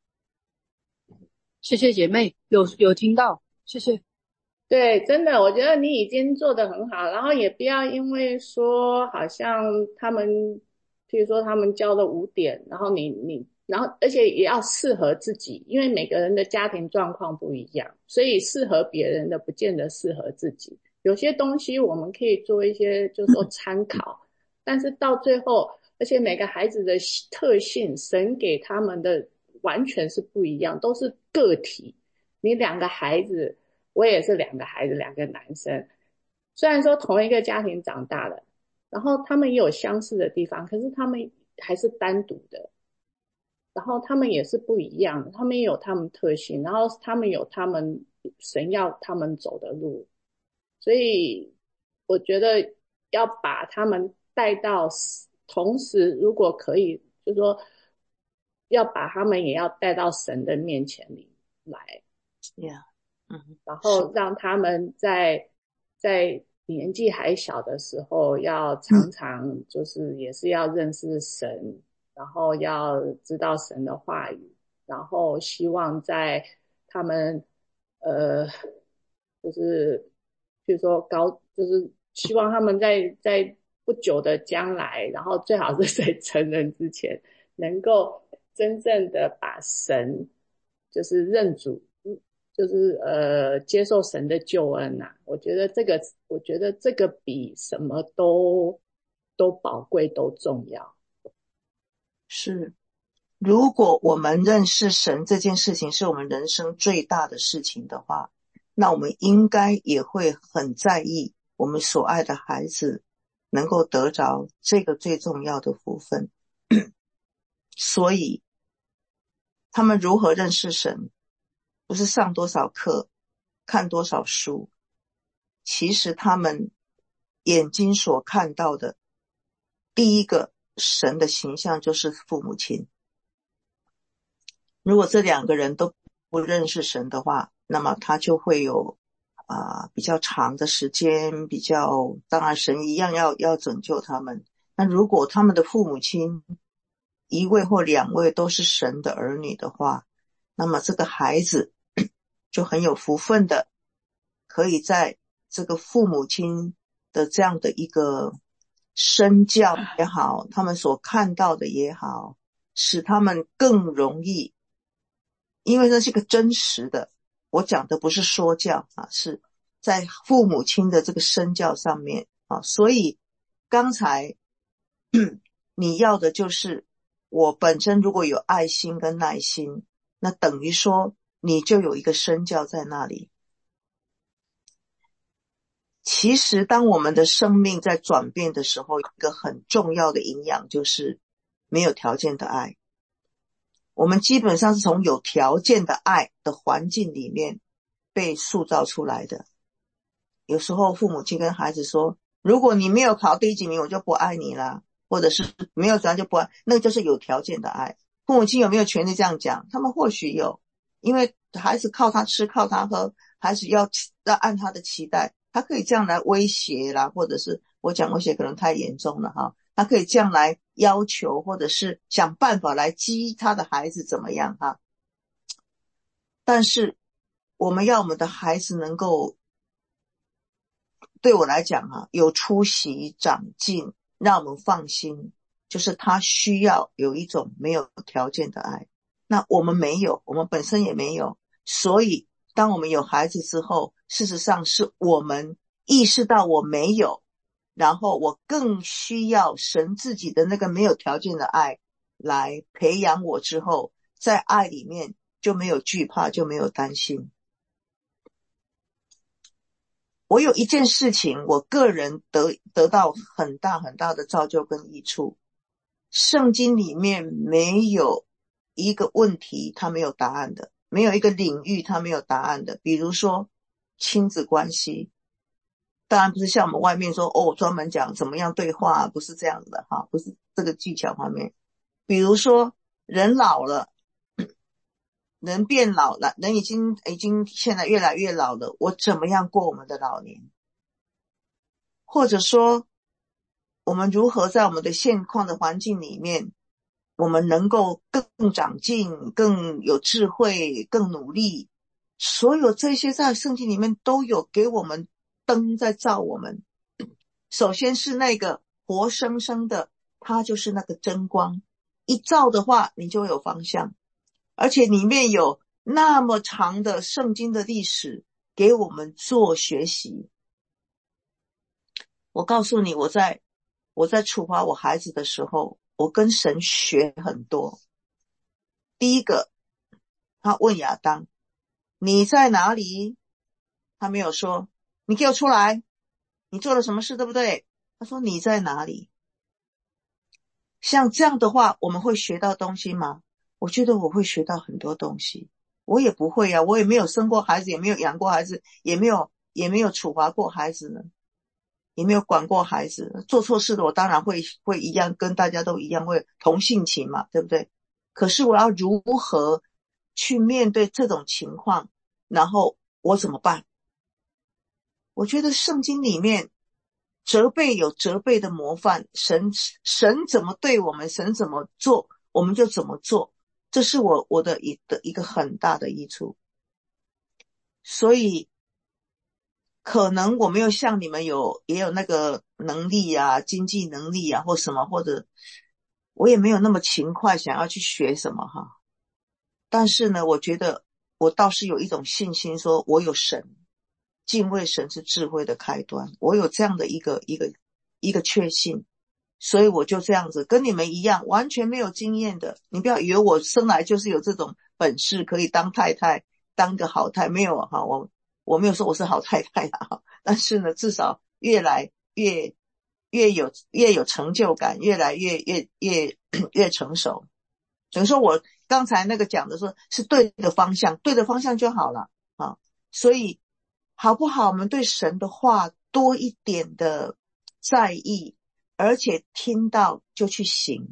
谢谢姐妹，有听到，谢谢。 对，真的，我觉得你已经做得很好，然后也不要因为说好像他们，譬如说他们教了5点，然后然后而且也要适合自己，因为每个人的家庭状况不一样，所以适合别人的不见得适合自己。有些东西我们可以做一些，就是说参考，但是到最后，而且每个孩子的特性，神给他们的完全是不一样，都是个体。你2个孩子。我也是2个孩子，2个男生，虽然说同一个家庭长大的，然后他们也有相似的地方，可是他们还是单独的，然后他们也是不一样的，他们也有他们特性，然后他们有他们神要他们走的路，所以我觉得要把他们带到，同时如果可以，就是说要把他们也要带到神的面前里来。 Yeah. 然后让他们在年纪还小的时候，要常常就是也是要认识神，然后要知道神的话语，然后希望在他们就是比如说就是希望他们在不久的将来，然后最好是在成人之前，能够真正的把神就是认主。就是接受神的救恩啊，我觉得这个比什么都宝贵都重要。 是，如果我们认识神这件事情是我们人生最大的事情的话，那我们应该也会很在意我们所爱的孩子能够得着这个最重要的福分。所以他们如何认识神，不是上多少课，看多少书，其实他们眼睛所看到的，第一个神的形象就是父母亲。如果这两个人都不认识神的话，那么他就会有比较长的时间，当然神一样要拯救他们。那如果他们的父母亲一位或两位都是神的儿女的话，那么这个孩子就很有福分的，可以在这个父母亲的这样的一个身教也好，他们所看到的也好，使他们更容易，因为那是个真实的，我讲的不是说教是在父母亲的这个身教上面所以刚才你要的就是我本身如果有爱心跟耐心，那等于说你就有一个身教在那里。其实当我们的生命在转变的时候，一个很重要的营养就是没有条件的爱。我们基本上是从有条件的爱的环境里面被塑造出来的。有时候父母亲跟孩子说，如果你没有考第几名我就不爱你啦，或者是没有怎样就不爱，那个就是有条件的爱。父母亲有没有权利这样讲？他们或许有，因为孩子靠他吃靠他喝，孩子要按他的期待，他可以这样来威胁啦，或者是我讲威胁可能太严重了他可以这样来要求，或者是想办法来激他的孩子怎么样但是我们要我们的孩子能够，对我来讲有出息长进，让我们放心，就是他需要有一种没有条件的爱。那我们没有，我们本身也没有，所以当我们有孩子之后，事实上是我们意识到我没有，然后我更需要神自己的那个没有条件的爱来培养我，之后在爱里面就没有惧怕，就没有担心。我有一件事情我个人得到很大很大的造就跟益处，圣经里面没有一个问题它没有答案的，没有一个领域它没有答案的。比如说亲子关系，当然不是像我们外面说专门讲怎么样对话，不是这样的不是这个技巧方面。比如说人老了，人变老了，人已经现在越来越老了，我怎么样过我们的老年？或者说我们如何在我们的现况的环境里面，我们能够更长进，更有智慧，更努力。所有这些在圣经里面都有给我们灯在照我们。首先是那个活生生的，它就是那个真光，一照的话你就有方向，而且里面有那么长的圣经的历史给我们做学习。我告诉你，我在处罚我孩子的时候，我跟神学很多。第一个，他问亚当，你在哪里？他没有说你给我出来，你做了什么事，对不对？他说你在哪里？像这样的话我们会学到东西吗？我觉得我会学到很多东西。我也不会我也没有生过孩子，也没有养过孩子，也没有处罚过孩子呢，也没有管过孩子。做错事的我当然会一样，跟大家都一样会同性情嘛，对不对？可是我要如何去面对这种情况，然后我怎么办？我觉得圣经里面责备有责备的模范，神怎么对我们，神怎么做我们就怎么做，这是我的一个很大的益处。所以可能我没有像你们也有那个能力经济能力或什么，或者我也没有那么勤快想要去学什么但是呢，我觉得我倒是有一种信心，说我有神，敬畏神是智慧的开端，我有这样的一个确信。所以我就这样子跟你们一样，完全没有经验的。你不要以为我生来就是有这种本事可以当太太，当个好太，没有我没有说我是好太太但是呢，至少越来越有成就感，越来越成熟。等于说我刚才那个讲的说是对的方向，对的方向就好了所以好不好，我们对神的话多一点的在意， 而且听到就去行。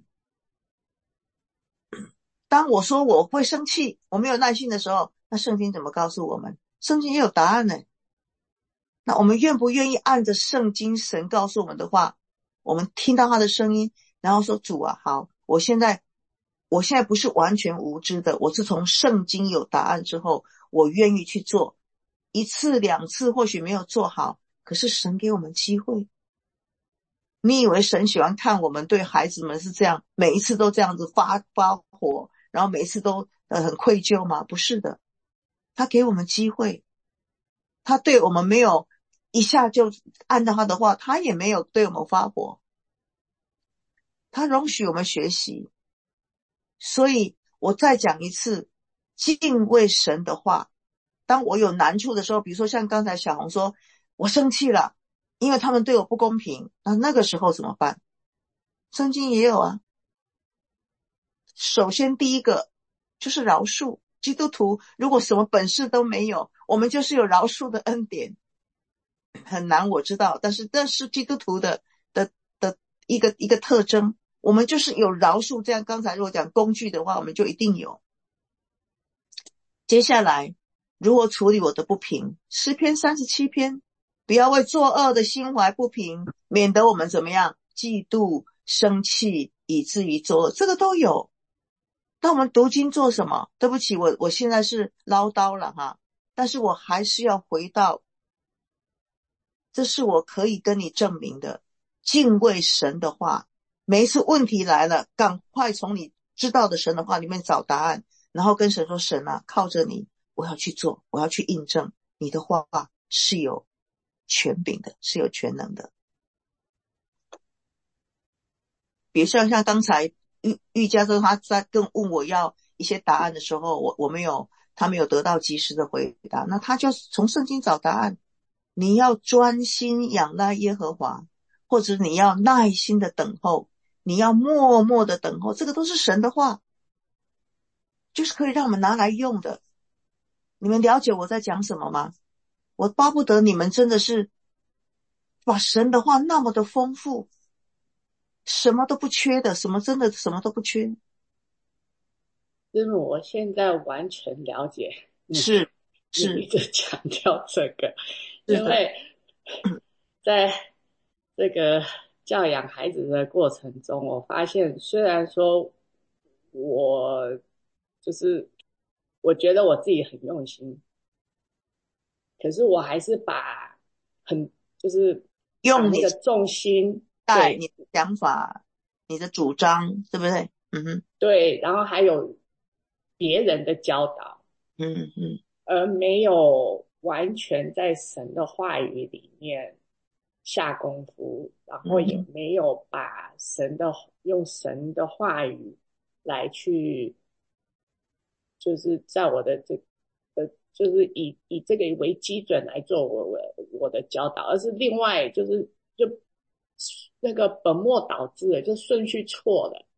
当我说我会生气，我没有耐心的时候，那圣经怎么告诉我们？圣经也有答案呢。那我们愿不愿意按着圣经神告诉我们的话，我们听到他的声音，然后说主啊，好，我现在不是完全无知的，我是从圣经有答案之后，我愿意去做。一次两次或许没有做好，可是神给我们机会。你以为神喜欢看我们对孩子们是这样，每一次都这样子发火，然后每一次都很愧疚吗？不是的，他给我们机会，他对我们没有一下就按照他的话，他也没有对我们发火，他容许我们学习。所以我再讲一次，敬畏神的话，当我有难处的时候，比如说像刚才小红说我生气了，因为他们对我不公平，那个时候怎么办？圣经也有啊。首先第一个就是饶恕。基督徒如果什么本事都没有，我们就是有饶恕的恩典。很难我知道，但是这是基督徒的一个特征，我们就是有饶恕。这样刚才如果讲工具的话，我们就一定有。接下来如何处理我的不平？诗篇37篇，不要为作恶的心怀不平，免得我们怎么样嫉妒生气以至于作恶，这个都有。那我们读经做什么？对不起，我现在是唠叨了哈，但是我还是要回到，这是我可以跟你证明的，敬畏神的话。每一次问题来了，赶快从你知道的神的话里面找答案，然后跟神说，神啊，靠着你，我要去做，我要去印证你的话是有权柄的，是有全能的。比如像刚才玉家说他在跟问我要一些答案的时候，他没有得到及时的回答，那他就从圣经找答案。你要专心仰赖耶和华，或者你要耐心的等候，你要默默的等候，这个都是神的话，就是可以让我们拿来用的。你们了解我在讲什么吗？我巴不得你们真的是把神的话那么的丰富，什么都不缺的，真的什么都不缺。 师母，我现在完全了解你一直强调这个，因为在这个教养孩子的过程中，我发现虽然说我我觉得我自己很用心，可是我还是把用你那个重心带你的想法，你的主张，对不对？ 对，然后还有别人的教导，而没有完全在神的话语里面下功夫，然后也没有把用神的话语来去，就是在我的就是以这个为基准来做我的教导，而是另外就那个本末倒置了，就顺序错了。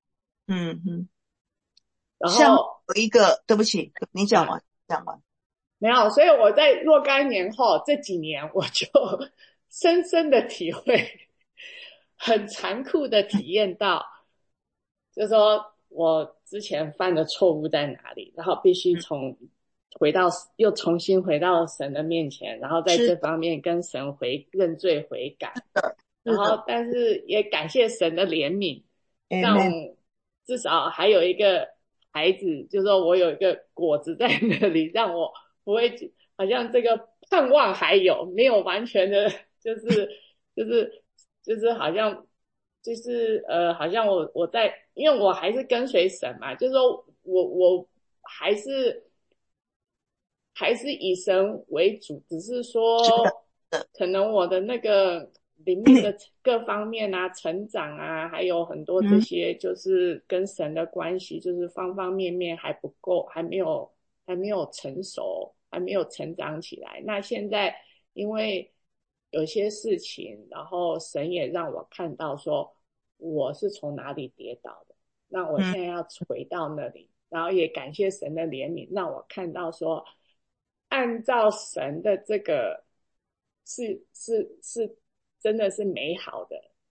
然后有一个，对不起，你讲完。 没有，所以我在若干年后这几年，我就深深的体会，很残酷的体验到，就是说我之前犯的错误在哪里，然后必须又重新回到神的面前，然后在这方面跟神认罪悔改。然后但是也感谢神的怜悯，让至少还有一个孩子，就是说我有一个果子在那里，让我不会好像这个盼望还有没有完全的，就是好像好像我在，因为我还是跟随神嘛，就是说我还是以神为主，只是说可能我的那个灵命的各方面啊，成长啊，还有很多这些就是跟神的关系，就是方方面面还不够，还没有成熟，还没有成长起来。那现在因为有些事情，然后神也让我看到说我是从哪里跌倒的，那我现在要回到那里，然后也感谢神的怜悯，让我看到说按照神的这个是真的是美好的，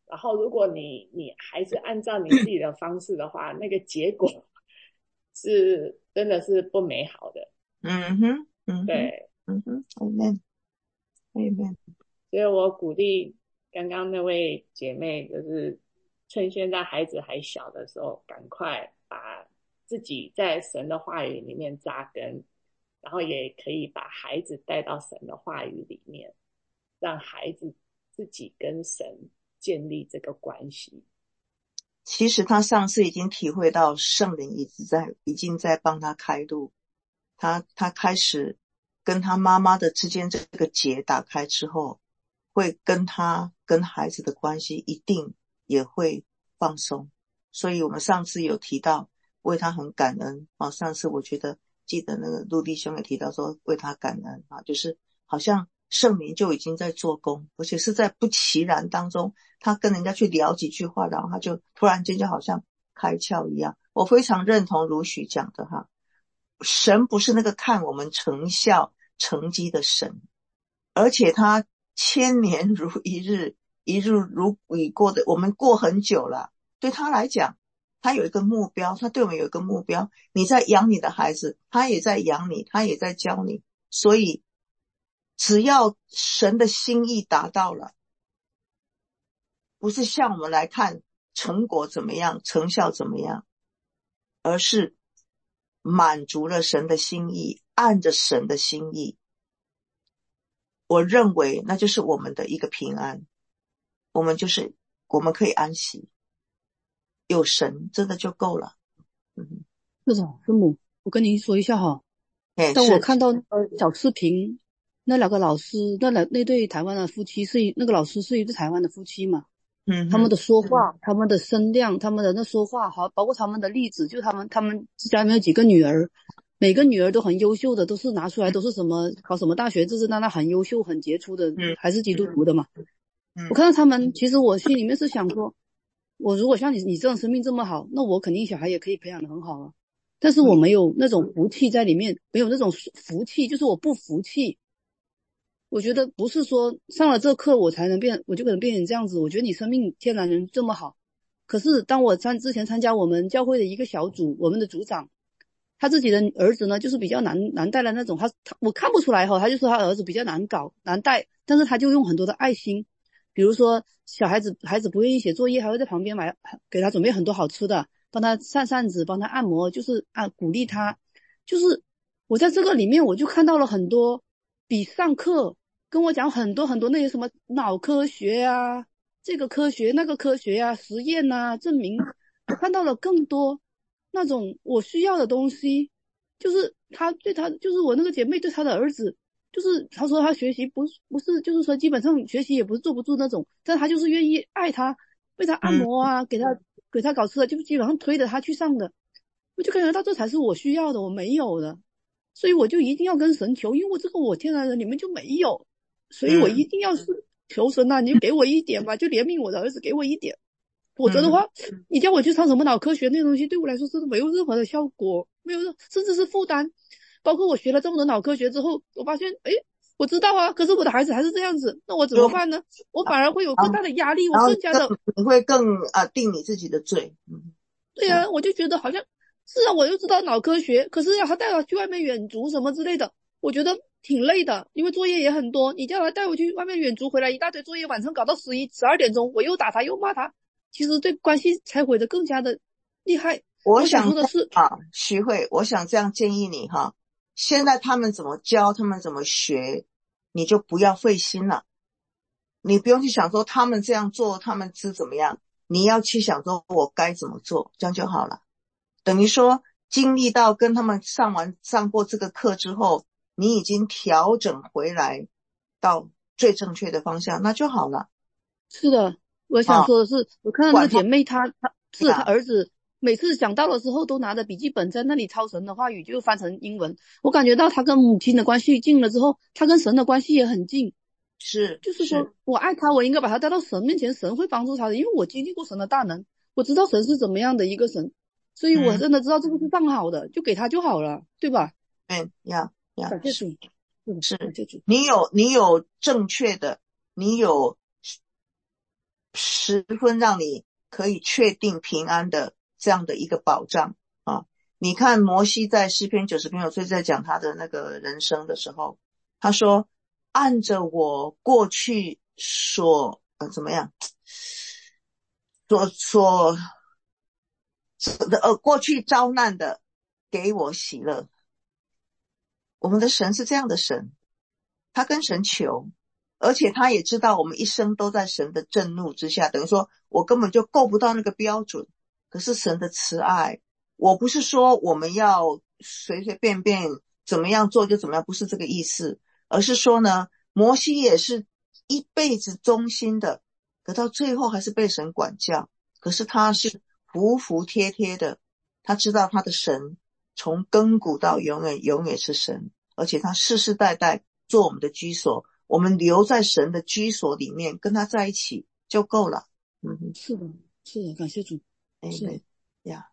然后如果你还是按照你自己的方式的话，那个结果是真的是不美好的。对 ，Amen， 所以我鼓励刚刚那位姐妹，就是趁现在孩子还小的时候，赶快把自己在神的话语里面扎根，然后也可以把孩子带到神的话语里面，让孩子自己跟神建立这个关系。 其实他上次已经体会到圣灵已经在帮他开路，他开始跟他妈妈的之间这个结打开之后，会跟他跟孩子的关系一定也会放松。所以我们上次有提到为他很感恩啊，上次我觉得记得那个陆弟兄也提到说为他感恩啊，就是好像圣灵就已经在做工，而且是在不其然当中，他跟人家去聊几句话，然后他就突然间就好像开窍一样。我非常认同如许讲的哈，神不是那个看我们成效成绩的神，而且他千年如一日，一日如已过的，我们过很久了，对他来讲他有一个目标，他对我们有一个目标，你在养你的孩子，他也在养你，他也在教你，所以只要神的心意达到了，不是像我们来看成果怎么样，成效怎么样，而是满足了神的心意，按着神的心意，我认为那就是我们的一个平安，我们可以安息，有神真的就够了。 是的，师母，我跟您说一下哈，当我看到那个小视频，那两个老师，那对台湾的夫妻那个老师是一对台湾的夫妻嘛，他们的说话，他们的声量，他们的那说话，好，包括他们的例子，就他们家里面有几个女儿，每个女儿都很优秀的，都是拿出来都是什么考什么大学，这那很优秀很杰出的，还是基督徒的嘛。我看到他们，其实我心里面是想说，我如果像你这种生命这么好，那我肯定小孩也可以培养得很好啊。但是我没有那种福气在里面，没有那种福气，就是我不服气。我觉得不是说上了这课我才能变，我就可能变成这样子。我觉得你生命天然人这么好，可是当我之前参加我们教会的一个小组，我们的组长他自己的儿子呢，就是比较难带的那种，我看不出来哈，他就说他儿子比较难搞难带，但是他就用很多的爱心，比如说孩子不愿意写作业，还会在旁边给他准备很多好吃的，帮他扇扇子，帮他按摩，就是鼓励他。就是我在这个里面我就看到了很多比上课跟我讲很多很多那些什么脑科学啊，这个科学那个科学啊，实验啊，证明，我看到了更多那种我需要的东西。就是就是我那个姐妹对她的儿子，就是她说她学习不是就是说基本上学习也不是坐不住那种，但她就是愿意爱他，为他按摩啊，给他搞吃的，就基本上推着他去上的。我就感觉到这才是我需要的，我没有的，所以我就一定要跟神求，因为我这个我天然人里面就没有，所以我一定要是求神啊，你就给我一点吧，就怜悯我的儿子，给我一点。否则的话，你叫我去上什么脑科学那些东西，对我来说真的没有任何的效果，没有甚至是负担。包括我学了这么多脑科学之后，我发现，我知道啊，可是我的孩子还是这样子，那我怎么办呢？我反而会有更大的压力，我更加的， 你会更定你自己的罪。 对啊，我就觉得好像是啊，我又知道脑科学，可是要他带我去外面远足什么之类的，我觉得挺累的，因为作业也很多。你叫他带我去外面远足，回来一大堆作业，晚上搞到11、12点钟，我又打他又骂他，其实对关系才毁得更加的厉害。我想说的是徐慧，我想这样建议你哈，现在他们怎么教，他们怎么学，你就不要费心了。你不用去想说他们这样做，他们是怎么样，你要去想说我该怎么做，这样就好了。等于说经历到跟他们上过这个课之后，你已经调整回来到最正确的方向，那就好了。 是的，我想说的是，我看到那个姐妹她儿子每次想到的时候都拿着笔记本在那里抄神的话语，就翻成英文。我感觉到他跟母亲的关系近了之后，他跟神的关系也很近。就是说我爱他，我应该把他带到神面前，神会帮助他的，因为我经历过神的大能，我知道神是怎么样的一个神，所以我真的知道这个是上好的，就给他就好了，对吧？ 感谢主， 是你有正确的，你有十分让你可以确定平安的这样的一个保障啊。你看摩西在诗篇90篇，所以在讲他的那个人生的时候，他说按着我过去所怎么样过去遭难的给我喜乐。我们的神是这样的神，他跟神求，而且他也知道我们一生都在神的震怒之下，等于说我根本就够不到那个标准。可是神的慈爱，我不是说我们要随随便便怎么样做就怎么样，不是这个意思，而是说呢，摩西也是一辈子忠心的，可到最后还是被神管教。可是他是服服帖帖的，他知道他的神从亘古到永远永远是神，而且他世世代代做我们的居所，我们留在神的居所里面跟他在一起就够了。 是的，是的，感谢主。是的呀，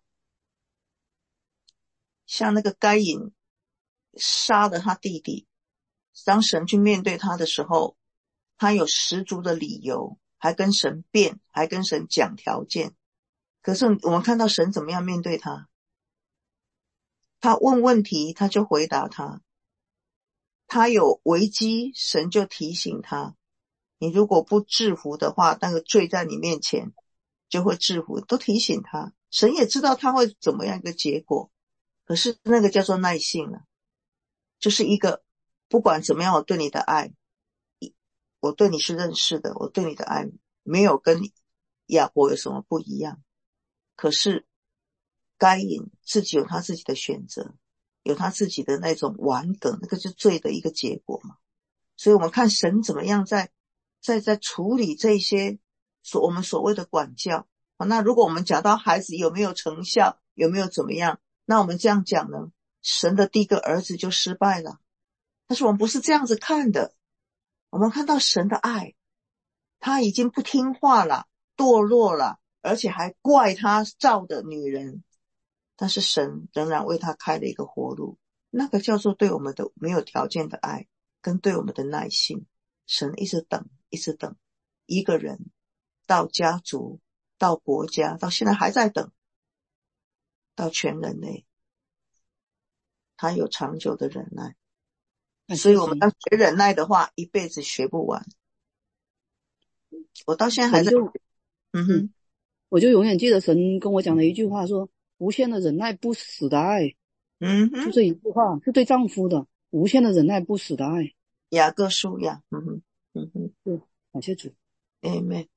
像那个该隐杀了他弟弟，当神去面对他的时候，他有十足的理由，还跟神辩，还跟神讲条件。可是我们看到神怎么样面对他，他问问题他就回答他，他有危机神就提醒他，你如果不制服的话，那个罪在你面前就会制服，都提醒他。神也知道他会怎么样一个结果，可是那个叫做耐性了，就是一个不管怎么样我对你的爱，我对你是认识的，我对你的爱没有跟亚伯有什么不一样。可是该隐自己有他自己的选择，有他自己的那种顽梗，那个是罪的一个结果嘛。所以我们看神怎么样在处理这些我们所谓的管教。那如果我们讲到孩子有没有成效，有没有怎么样，那我们这样讲呢，神的第一个儿子就失败了。但是我们不是这样子看的，我们看到神的爱，他已经不听话了，堕落了，而且还怪他造的女人，但是神仍然为他开了一个活路，那个叫做对我们的没有条件的爱跟对我们的耐心。神一直等一直等，一个人到家族到国家，到现在还在等，到全人类，他有长久的忍耐。所以我们要学忍耐的话，一辈子学不完。我到现在还在我就永远记得神跟我讲的一句话，说无限的忍耐不死的爱。就这一句话是对丈夫的，无限的忍耐不死的爱。 雅各书呀。 对，感谢主。 Amen。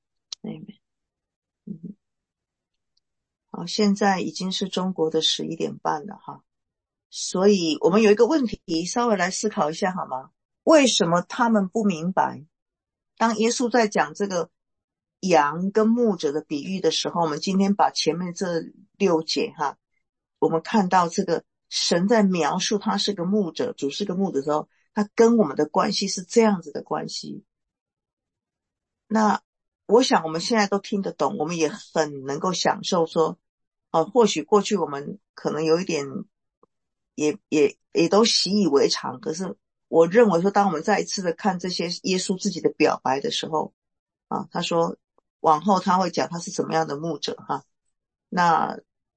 好，现在已经是中国的11点半了哈，所以我们有一个问题稍微来思考一下好吗？为什么他们不明白？当耶稣在讲这个羊跟牧者的比喻的时候，我们今天把前面这6节哈，我们看到这个神在描述他是个牧者，主是个牧者的时候，他跟我们的关系是这样子的关系。那我想我们现在都听得懂，我们也很能够享受说，或许过去我们可能有一点也都习以为常，可是我认为说，当我们再一次的看这些耶稣自己的表白的时候他说往后他会讲他是怎么样的牧者哈。那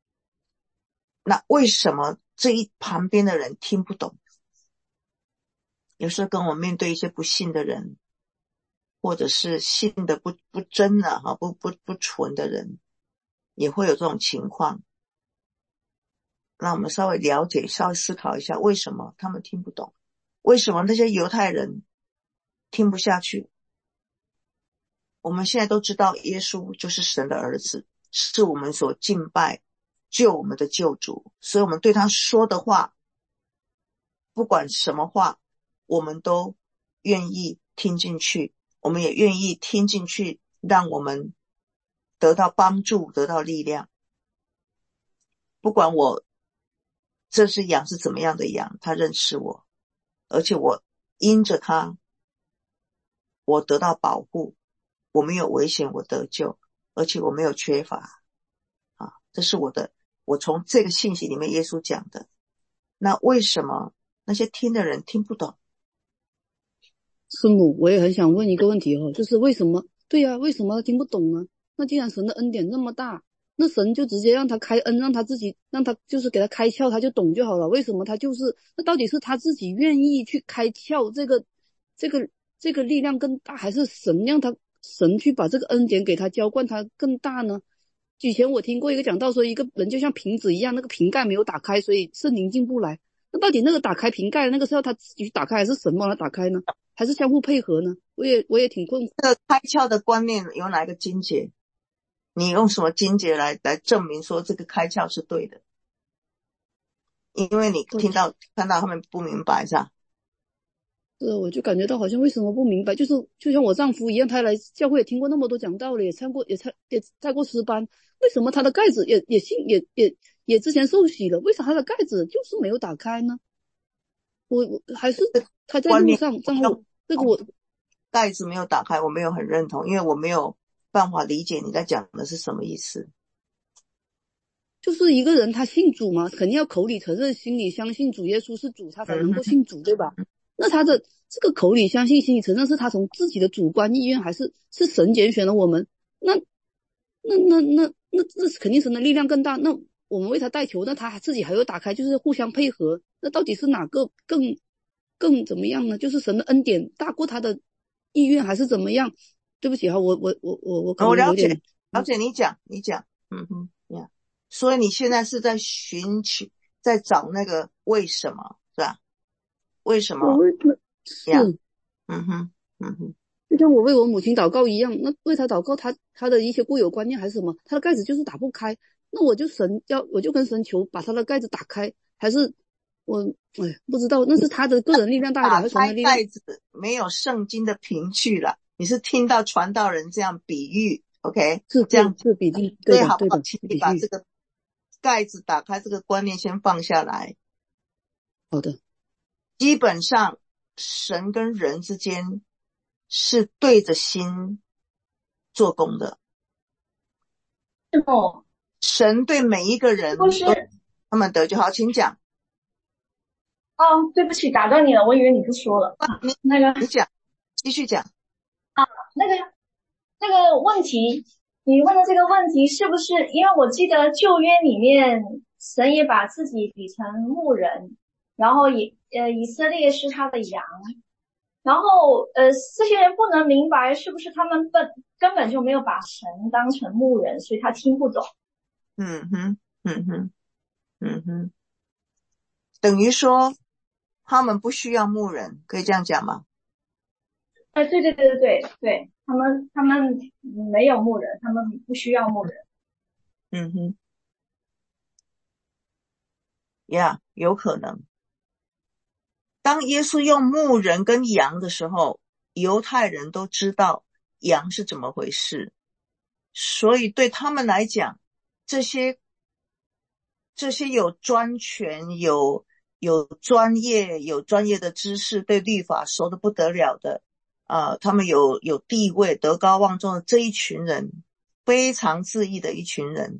为什么这一旁边的人听不懂？有时候跟我面对一些不信的人，或者是信的不真的不纯的人，也会有这种情况。那我们稍微了解，稍微思考一下，为什么他们听不懂？为什么那些犹太人听不下去？我们现在都知道耶稣就是神的儿子，是我们所敬拜救我们的救主，所以我们对他说的话，不管什么话，我们都愿意听进去，我们也愿意听进去，让我们得到帮助，得到力量。不管我这只羊是怎么样的羊，他认识我，而且我因着他，我得到保护，我没有危险，我得救，而且我没有缺乏这是我从这个信息里面耶稣讲的。那为什么那些听的人听不懂？ 师母，我也很想问一个问题就是为什么对呀，为什么他听不懂呢？那既然神的恩典那么大，那神就直接让他开恩，让他就是给他开窍，他就懂就好了。为什么他就是那到底是他自己愿意去开窍，这个力量更大，还是神去把这个恩典给他浇灌他更大呢？以前我听过一个讲道说，一个人就像瓶子一样，那个瓶盖没有打开，所以圣灵进不来。那到底那个打开瓶盖的那个是要他自己去打开，还是神帮他打开呢？还是相互配合呢？我也挺困惑。 这个开窍的观念有哪一个经节？你用什么经节来证明说这个开窍是对的？因为你看到他们不明白是吧？ 我就感觉到好像为什么不明白，就像我丈夫一样，他来教会也听过那么多讲道理，也参过诗班，为什么他的盖子也之前受洗了，为啥他的盖子就是没有打开呢？我还是他在路上，丈夫这个我盖子没有打开，我没有很认同，因为我没有办法理解你在讲的是什么意思。 就是一个人他信主嘛，肯定要口里承认，心里相信主耶稣是主，他才能够信主，对吧？那他的这个口里相信，心里承认，是他从自己的主观意愿，还是神拣选了我们？那肯定神的力量更大。那我们为他代求，那他自己还要打开，就是互相配合。那到底是哪个更怎么样呢？就是神的恩典大过他的意愿，还是怎么样？对不起哈，我了解你讲，呀，所以你现在是在在找那个为什么，是吧？为什么？ 是，就像我为我母亲祷告一样，那为他祷告，他的一些固有观念还是什么，他的盖子就是打不开，那我就跟神求把他的盖子打开，还是不知道，那是他的个人力量大一点，还是神的力量？ 盖子没有圣经的凭据了，你是听到传道人这样比喻 ，OK？ 是这样是比喻，对好不好？ 的， 请你把这个盖子打开这个观念先放下来。 好的。 基本上神跟人之间是对着心做工的。神对每一个人都他们得救。好，请讲。 哦，对不起，打断你了，我以为你不说了。 你讲，继续讲。 那个问题，你问的这个问题是不是？因为我记得旧约里面，神也把自己比成牧人，然后以色列是他的羊，然后这些人不能明白，是不是他们根本就没有把神当成牧人，所以他听不懂。 等于说他们不需要牧人，可以这样讲吗？ 对，他们没有牧人，他们不需要牧人。 有可能。当耶稣用牧人跟羊的时候，犹太人都知道羊是怎么回事，所以对他们来讲，这些有专权、有专业的知识，对律法熟得不得了的他们有地位、德高望重的这一群人，非常自义的一群人，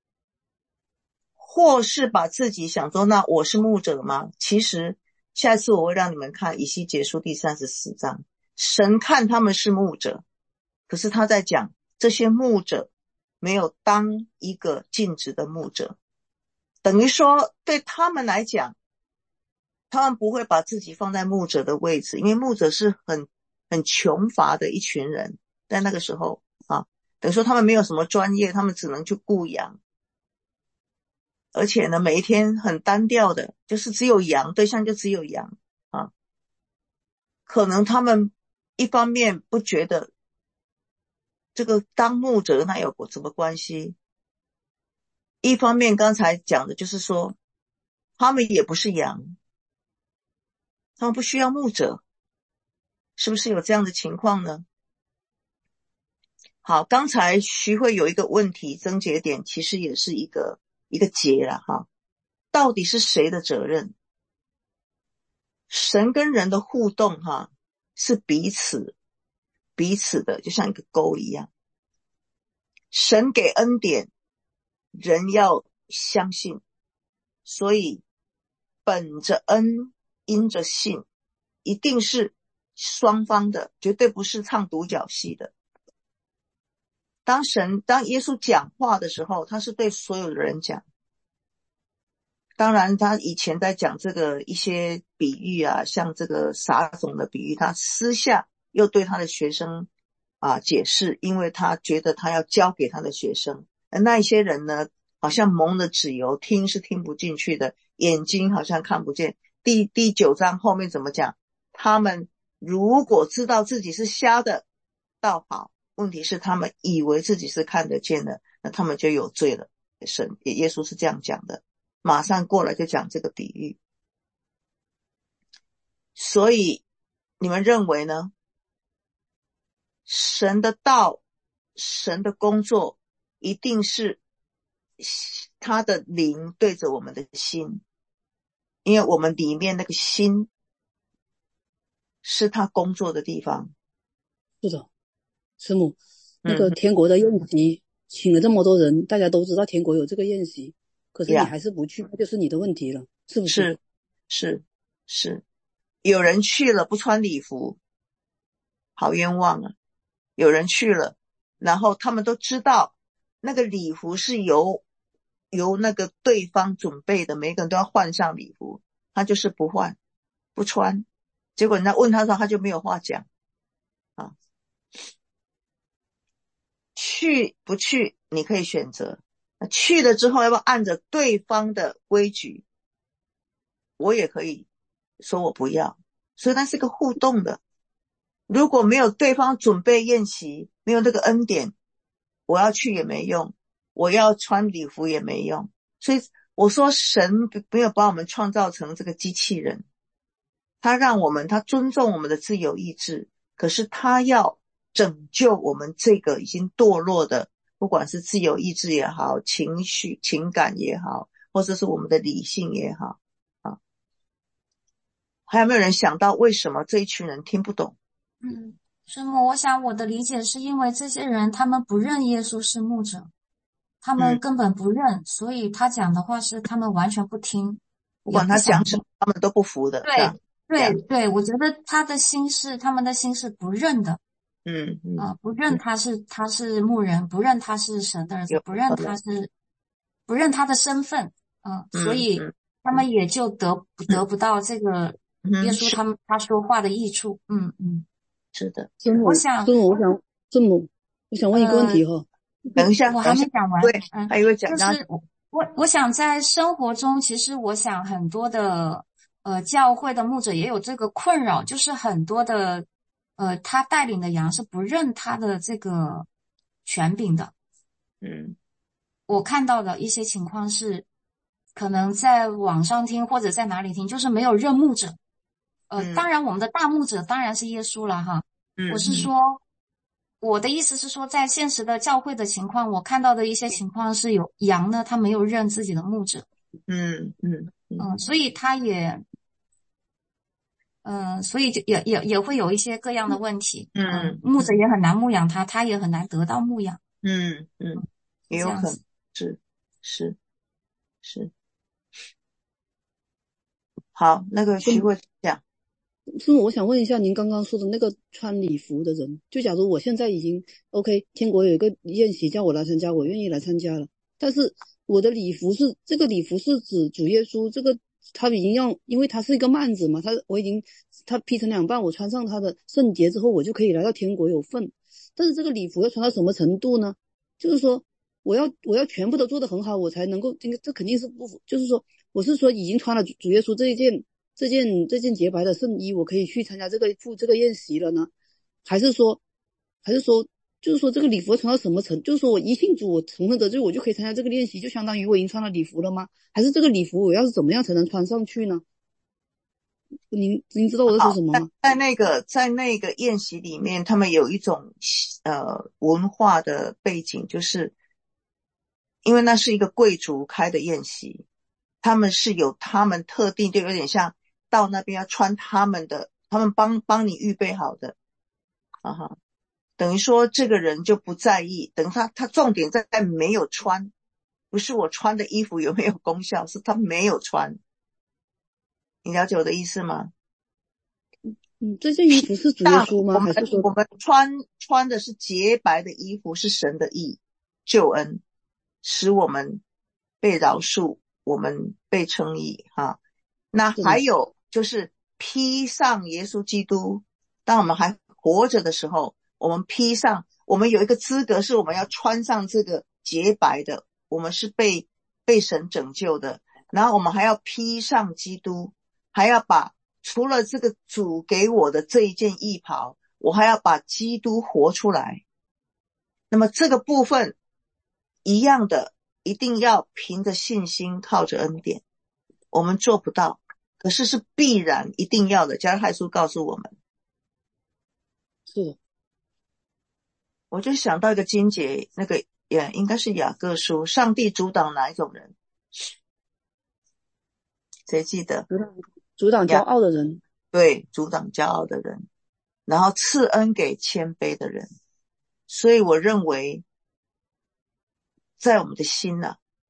或是把自己想说，那我是牧者吗？其实下一次我会让你们看以西结书第34章，神看他们是牧者，可是他在讲这些牧者没有当一个尽职的牧者，等于说对他们来讲，他们不会把自己放在牧者的位置，因为牧者是很穷乏的一群人，在那个时候等于说他们没有什么专业，他们只能去雇羊，而且呢每一天很单调的，就是只有羊，对象就只有羊可能他们一方面不觉得这个当牧者那有什么关系，一方面刚才讲的就是说他们也不是羊，他们不需要牧者，是不是有这样的情况呢？好，刚才徐慧有一个问题症结点，其实也是一个结了到底是谁的责任？神跟人的互动是彼此的，就像一个沟一样。神给恩典，人要相信，所以本着恩，因着信，一定是双方的，绝对不是唱独角戏的。 当耶稣讲话的时候，他是对所有的人讲。当然他以前在讲这个一些比喻啊，像这个撒种的比喻，他私下又对他的学生解释，因为他觉得他要教给他的学生。那一些人呢，好像蒙了脂油，听是听不进去的，眼睛好像看不见。第9章后面怎么讲？他们如果知道自己是瞎的，倒好，问题是他们以为自己是看得见的，那他们就有罪了。耶稣是这样讲的，马上过来就讲这个比喻。所以你们认为呢？神的道，神的工作一定是他的灵对着我们的心，因为我们里面那个心是他工作的地方。 是的，师母，那个天国的宴席请了这么多人，大家都知道天国有这个宴席，可是你还是不去，那就是你的问题了，是不是？ 是，有人去了不穿礼服，好冤枉啊！有人去了，然后他们都知道那个礼服是由那个对方准备的，每个人都要换上礼服，他就是不换不穿，结果人家问他的时候他就没有话讲啊。去不去你可以选择，去了之后要不要按着对方的规矩，我也可以说我不要，所以它是个互动的。如果没有对方准备宴席，没有那个恩典，我要去也没用，我要穿礼服也没用。所以我说神没有把我们创造成这个机器人，他尊重我们的自由意志，可是他要拯救我们这个已经堕落的，不管是自由意志也好，情绪情感也好，或者是我们的理性也好啊。还有没有人想到为什么这一群人听不懂？ 师母，我想我的理解是因为这些人他们不认耶稣是牧者，他们根本不认，所以他讲的话是他们完全不听， 不管他讲什么他们都不服的。 对，我觉得他们的心是不认的。不认他是牧人，不认他是神的儿子，不认他的身份，所以他们也就得不到这个耶稣他说话的益处。 是的。 我想问一个问题等一下， 我还没讲完。 对，还有一个讲就是我想在生活中，其实我想很多的教会的牧者也有这个困扰，就是很多的他带领的羊是不认他的这个权柄的。我看到的一些情况是，可能在网上听或者在哪里听，就是没有认牧者。当然我们的大牧者当然是耶稣了哈。我是说，我的意思是说，在现实的教会的情况，我看到的一些情况是有羊呢，他没有认自己的牧者。所以他也所以就也会有一些各样的问题。牧者也很难牧养他，他也很难得到牧养。 也有可能是。好，那个徐会讲。 师母，我想问一下，您刚刚说的那个穿礼服的人，就假如我现在已经 OK， 天国有一个宴席叫我来参加，我愿意来参加了，但是我的礼服是这个礼服是指主耶稣，这个他已经因为他是一个幔子嘛，他劈成2半，我穿上他的圣洁之后，我就可以来到天国有份。但是这个礼服要穿到什么程度呢？就是说我要全部都做得很好，我才能够，这肯定是不，就是说我是说已经穿了主耶稣这件洁白的圣衣，我可以去参加这个宴席了呢？还是说就是说这个礼服要穿到什么程度？就是说我一信主，我重生得救，我就可以参加这个宴席，就相当于我已经穿了礼服了吗？还是这个礼服我要是怎么样才能穿上去呢？您知道我在说什么吗？ 在那个宴席里面，他们有一种文化的背景，就是因为那是一个贵族开的宴席，他们是有他们特定，就有点像到那边要穿他们帮你预备好的等于说这个人就不在意，等于他重点在没有穿，不是我穿的衣服有没有功效，是他没有穿。你了解我的意思吗？ 这件衣服是主耶稣吗？还是说我们穿的是洁白的衣服，是神的义，救恩，使我们被饶恕，我们被称义哈。那还有就是披上耶稣基督，当我们还活着的时候，我们披上，我们有一个资格是我们要穿上这个洁白的，我们是被神拯救的，然后我们还要披上基督，还要把除了这个主给我的这一件义袍，我还要把基督活出来。那么这个部分一样的，一定要凭着信心，靠着恩典。我们做不到，可是是必然一定要的。加拉太书告诉我们， 是。 我就想到一个经节，那个也应该是雅各书，上帝阻挡哪一种人？谁记得？ 阻挡骄傲的人。 对，阻挡骄傲的人，然后赐恩给谦卑的人。所以我认为在我们的心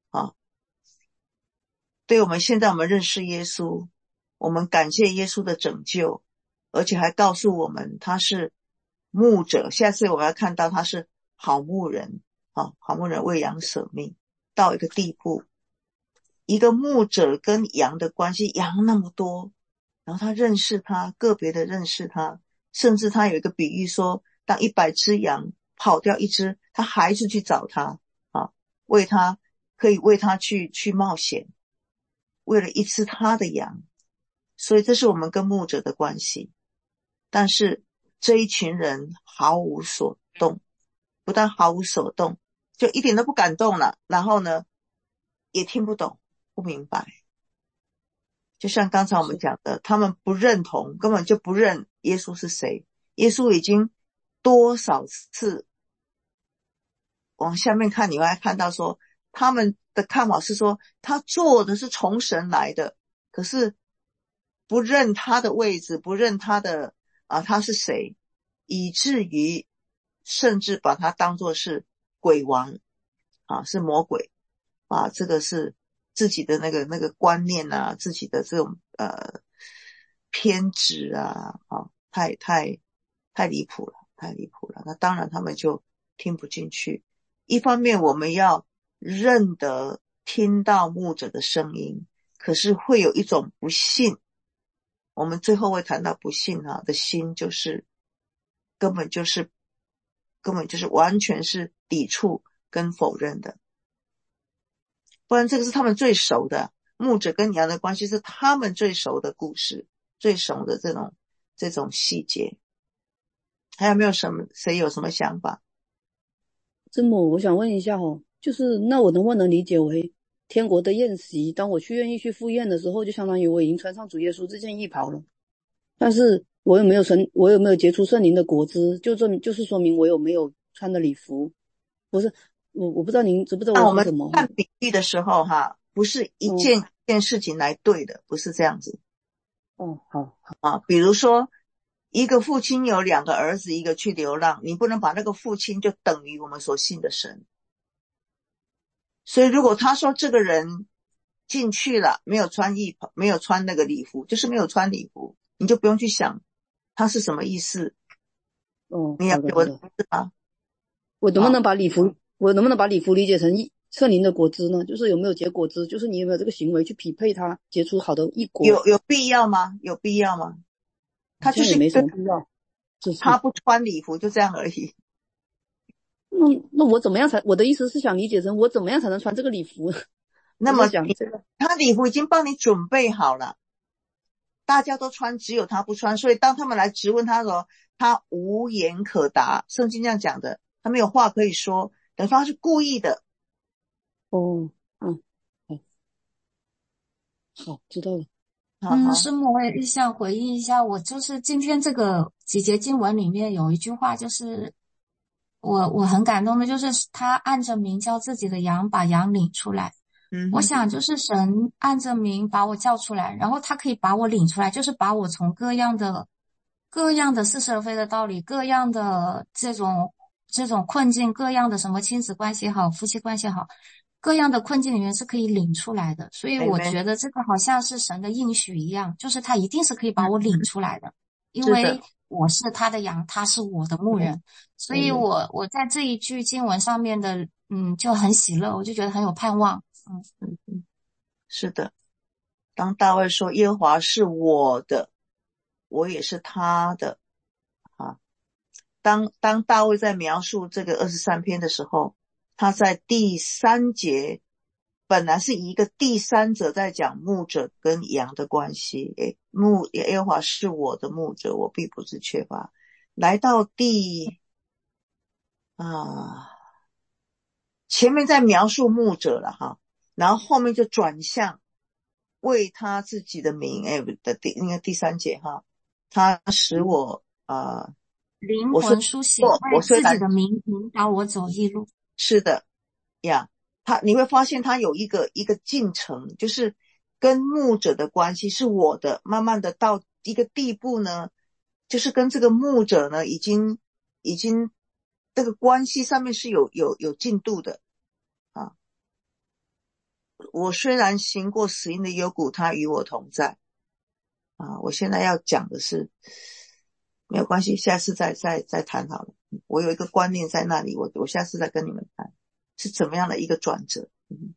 对，我们现在我们认识耶稣，我们感谢耶稣的拯救，而且还告诉我们他是牧者，下次我们要看到他是好牧人好牧人为羊舍命，到一个地步，一个牧者跟羊的关系，羊那么多，然后他认识他，个别的认识他，甚至他有一个比喻说，当100只羊跑掉一只，他还是去找他为他，可以为他去冒险，为了一只他的羊。所以这是我们跟牧者的关系。但是这一群人毫无所动，不但毫无所动，就一点都不感动了，然后呢也听不懂，不明白。就像刚才我们讲的，他们不认同，根本就不认耶稣是谁。耶稣已经多少次往下面看，你会看到说他们的看法是说他做的是从神来的，可是不认他的位置，不认他的他是谁，以至于甚至把他当作是鬼王是魔鬼这个是自己的那个观念自己的这种偏执太离谱了，太离谱了。那当然他们就听不进去。一方面我们要认得听到牧者的声音，可是会有一种不信，我们最后会谈到不信的心，就是根本就是完全是抵触跟否认的。不然这个是他们最熟的，牧者跟羊的关系是他们最熟的故事，最熟的这种细节。还有没有谁有什么想法？ 真母，我想问一下就是那我能不能理解为天国的宴席，当我愿意去赴宴的时候，就相当于我已经穿上主耶稣这件义袍了，但是我有没有结出圣灵的果子，就是说明我有没有穿的礼服。不是，我不知道您知不知道我说什么。 我们看比喻的时候不是一件事情来对的，不是这样子。好比如说一个父亲有2个儿子，一个去流浪，你不能把那个父亲就等于我们所信的神。所以如果他说这个人进去了没有穿衣服，没有穿那个礼服，就是没有穿礼服，你就不用去想他是什么意思。你要给我是吗？ 我能不能把礼服理解成圣灵的果子呢？就是有没有结果子，就是你有没有这个行为去匹配它结出好的义果。 有必要吗？有必要吗？他就是没什么必要， 他不穿礼服就这样而已。 那我怎么样我的意思是想理解成我怎么样才能穿这个礼服？ 那么他礼服已经帮你准备好了，大家都穿，只有他不穿，所以当他们来质问他的时候，他无言可答。圣经这样讲的，他没有话可以说，等于说他是故意的。 好，知道了。 师母，我也想回应一下，我就是今天这个几节经文里面有一句话，就是我很感动的，就是他按着名叫自己的羊，把羊领出来。我想就是神按着名把我叫出来，然后他可以把我领出来，就是把我从各样的似是而非的道理，各样的这种困境，各样的什么亲子关系好，夫妻关系好，各样的困境里面是可以领出来的。所以我觉得这个好像是神的应许一样，就是他一定是可以把我领出来的， 因为我是他的羊，他是我的牧人，所以我在这一句经文上面的就很喜乐，我就觉得很有盼望。 是的。当大卫说耶和华是我的，我也是他的啊。当大卫在描述这个23篇的时候，他在第3节本来是一个第三者在讲牧者跟羊的关系，耶和华是我的牧者，我必不致缺乏。来到前面在描述牧者了哈，然后后面就转向为他自己的名应该第3节哈，他使我灵魂苏醒，为自己的名引导我走义路。 是的呀，你会发现他有一个进程，就是跟牧者的关系是我的，慢慢的到一个地步呢，就是跟这个牧者呢已经这个关系上面是有进度的啊。我虽然行过死荫的幽谷，他与我同在啊。我现在要讲的是没有关系，下次再谈好了。我有一个观念在那里，我下次再跟你们谈是怎么样的一个转折。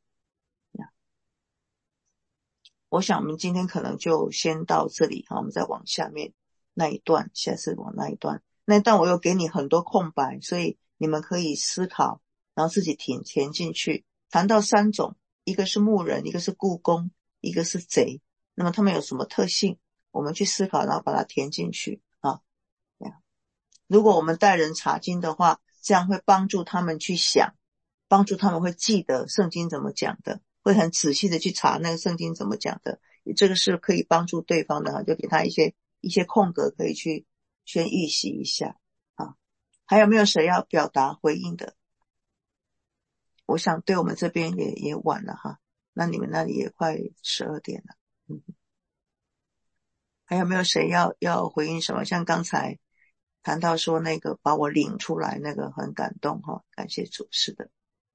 我想我们今天可能就先到这里，我们再往下面那一段，下次往那一段我又给你很多空白，所以你们可以思考，然后自己填进去。谈到3种，一个是牧人，一个是雇工，一个是贼，那么他们有什么特性，我们去思考，然后把它填进去啊。如果我们带人查经的话，这样会帮助他们去想，帮助他们会记得圣经怎么讲的，会很仔细的去查那个圣经怎么讲的，这个是可以帮助对方的，就给他一些空格可以去先预习一下啊。还有没有谁要表达回应的？我想对我们这边也晚了哈，那你们那里也快12点了。还有没有谁要回应什么？像刚才谈到说那个把我领出来，那个很感动哈，感谢主。是的。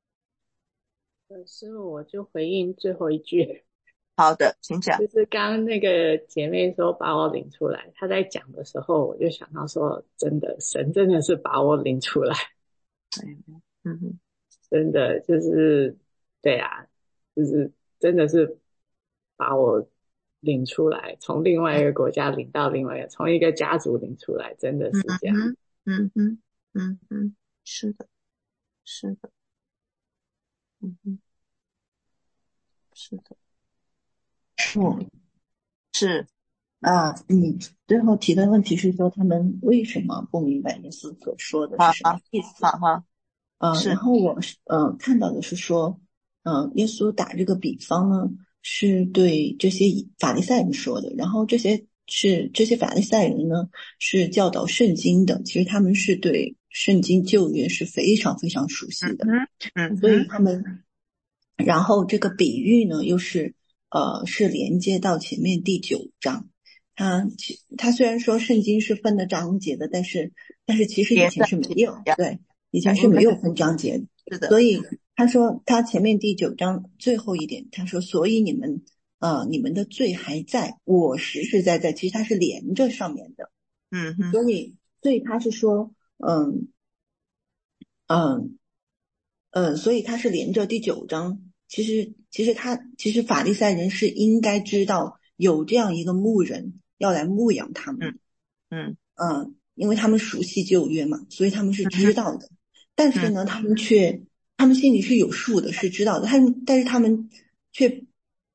师母，我就回应最后一句。 好的，请讲。 就是刚刚那个姐妹说把我领出来，她在讲的时候，我就想到说，真的，神真的是把我领出来。真的就是对啊，就是真的是把我领出来，从另外一个国家领到另外一个，从一个家族领出来，真的是这样。 是的，是的，是的。是你最后提的问题是说他们为什么不明白耶稣所说的是什么意思？然后我看到的是说，耶稣打这个比方呢，是对这些法利赛人说的，然后这些法利赛人呢是教导圣经的，其实他们是对圣经旧约是非常非常熟悉的，所以他们，然后这个比喻呢又是连接到前面第9章。他虽然说圣经是分的章节的，但是其实以前是没有，对，以前是没有分章节的。所以他说他前面第9章最后一点，他说所以你们的罪还在，我实实在在，其实他是连着上面的。所以他是说所以他是连着第9章。其实法利赛人是应该知道有这样一个牧人要来牧养他们。因为他们熟悉旧约嘛，所以他们是知道的。但是呢，他们心里是有数的，是知道的。但是他们却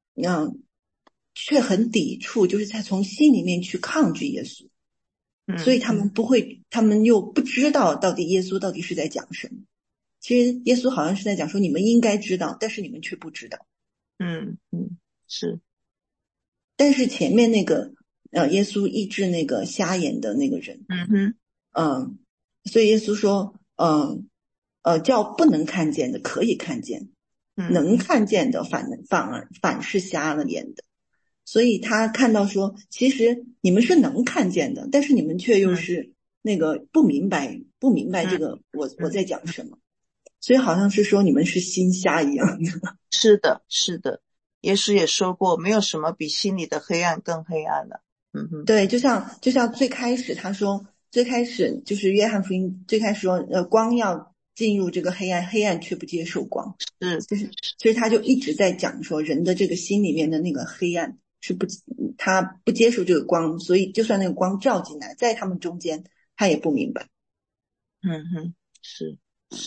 很抵触，就是在从心里面去抗拒耶稣。所以他们又不知道到底耶稣到底是在讲什么。其实耶稣好像是在讲说你们应该知道，但是你们却不知道。 是。 但是前面那个耶稣医治那个瞎眼的那个人，所以耶稣说叫不能看见的可以看见，能看见的反是瞎了眼的。所以他看到说其实你们是能看见的，但是你们却又是那个不明白这个我在讲什么。所以好像是说你们是心瞎一样的。 是的，是的。耶稣也说过，没有什么比心里的黑暗更黑暗了。 对，就像最开始他说，最开始就是约翰福音最开始说，光要进入这个黑暗，黑暗却不接受光，所以他就一直在讲说，人的这个心里面的那个黑暗是他不接受这个光，所以就算那个光照进来，在他们中间，他也不明白。 是。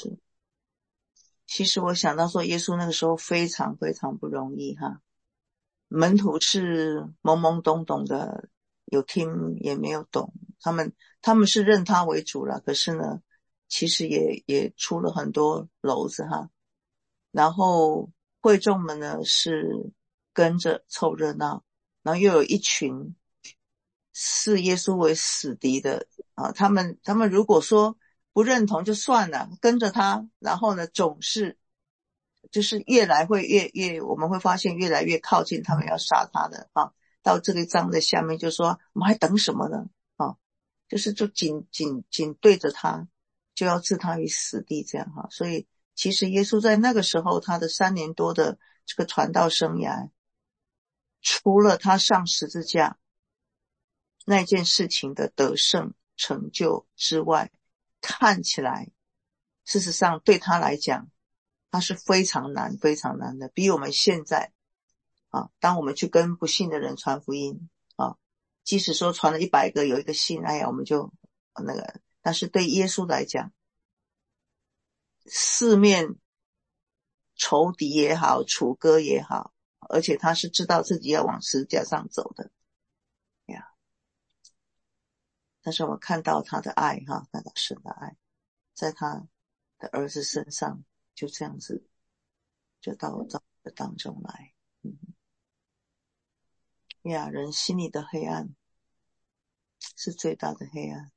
其实我想到说，耶稣那个时候非常非常不容易哈，门徒是懵懵懂懂的，有听也没有懂，他们是认他为主了，可是呢，其实也出了很多篓子哈。然后会众们呢是跟着凑热闹，然后又有一群视耶稣为死敌的啊，他们如果说不认同就算了，跟着他，然后呢总是就是越来会越我们会发现越来越靠近他们要杀他的啊。到这个章的下面就说我们还等什么呢啊，就是就紧对着他，就要置他于死地这样哈。所以其实耶稣在那个时候他的3年多的这个传道生涯，除了他上十字架那件事情的得胜成就之外，看起来事实上对他来讲他是非常难非常难的，比我们现在啊，当我们去跟不信的人传福音啊，即使说传了100个有一个信，哎呀我们就那个，但是对耶稣来讲，四面仇敌也好，楚歌也好，而且他是知道自己要往十字架上走的呀。但是我们看到他的爱哈，看到神的爱在他的儿子身上，就这样子就到我的当中来。呀，人心里的黑暗是最大的黑暗。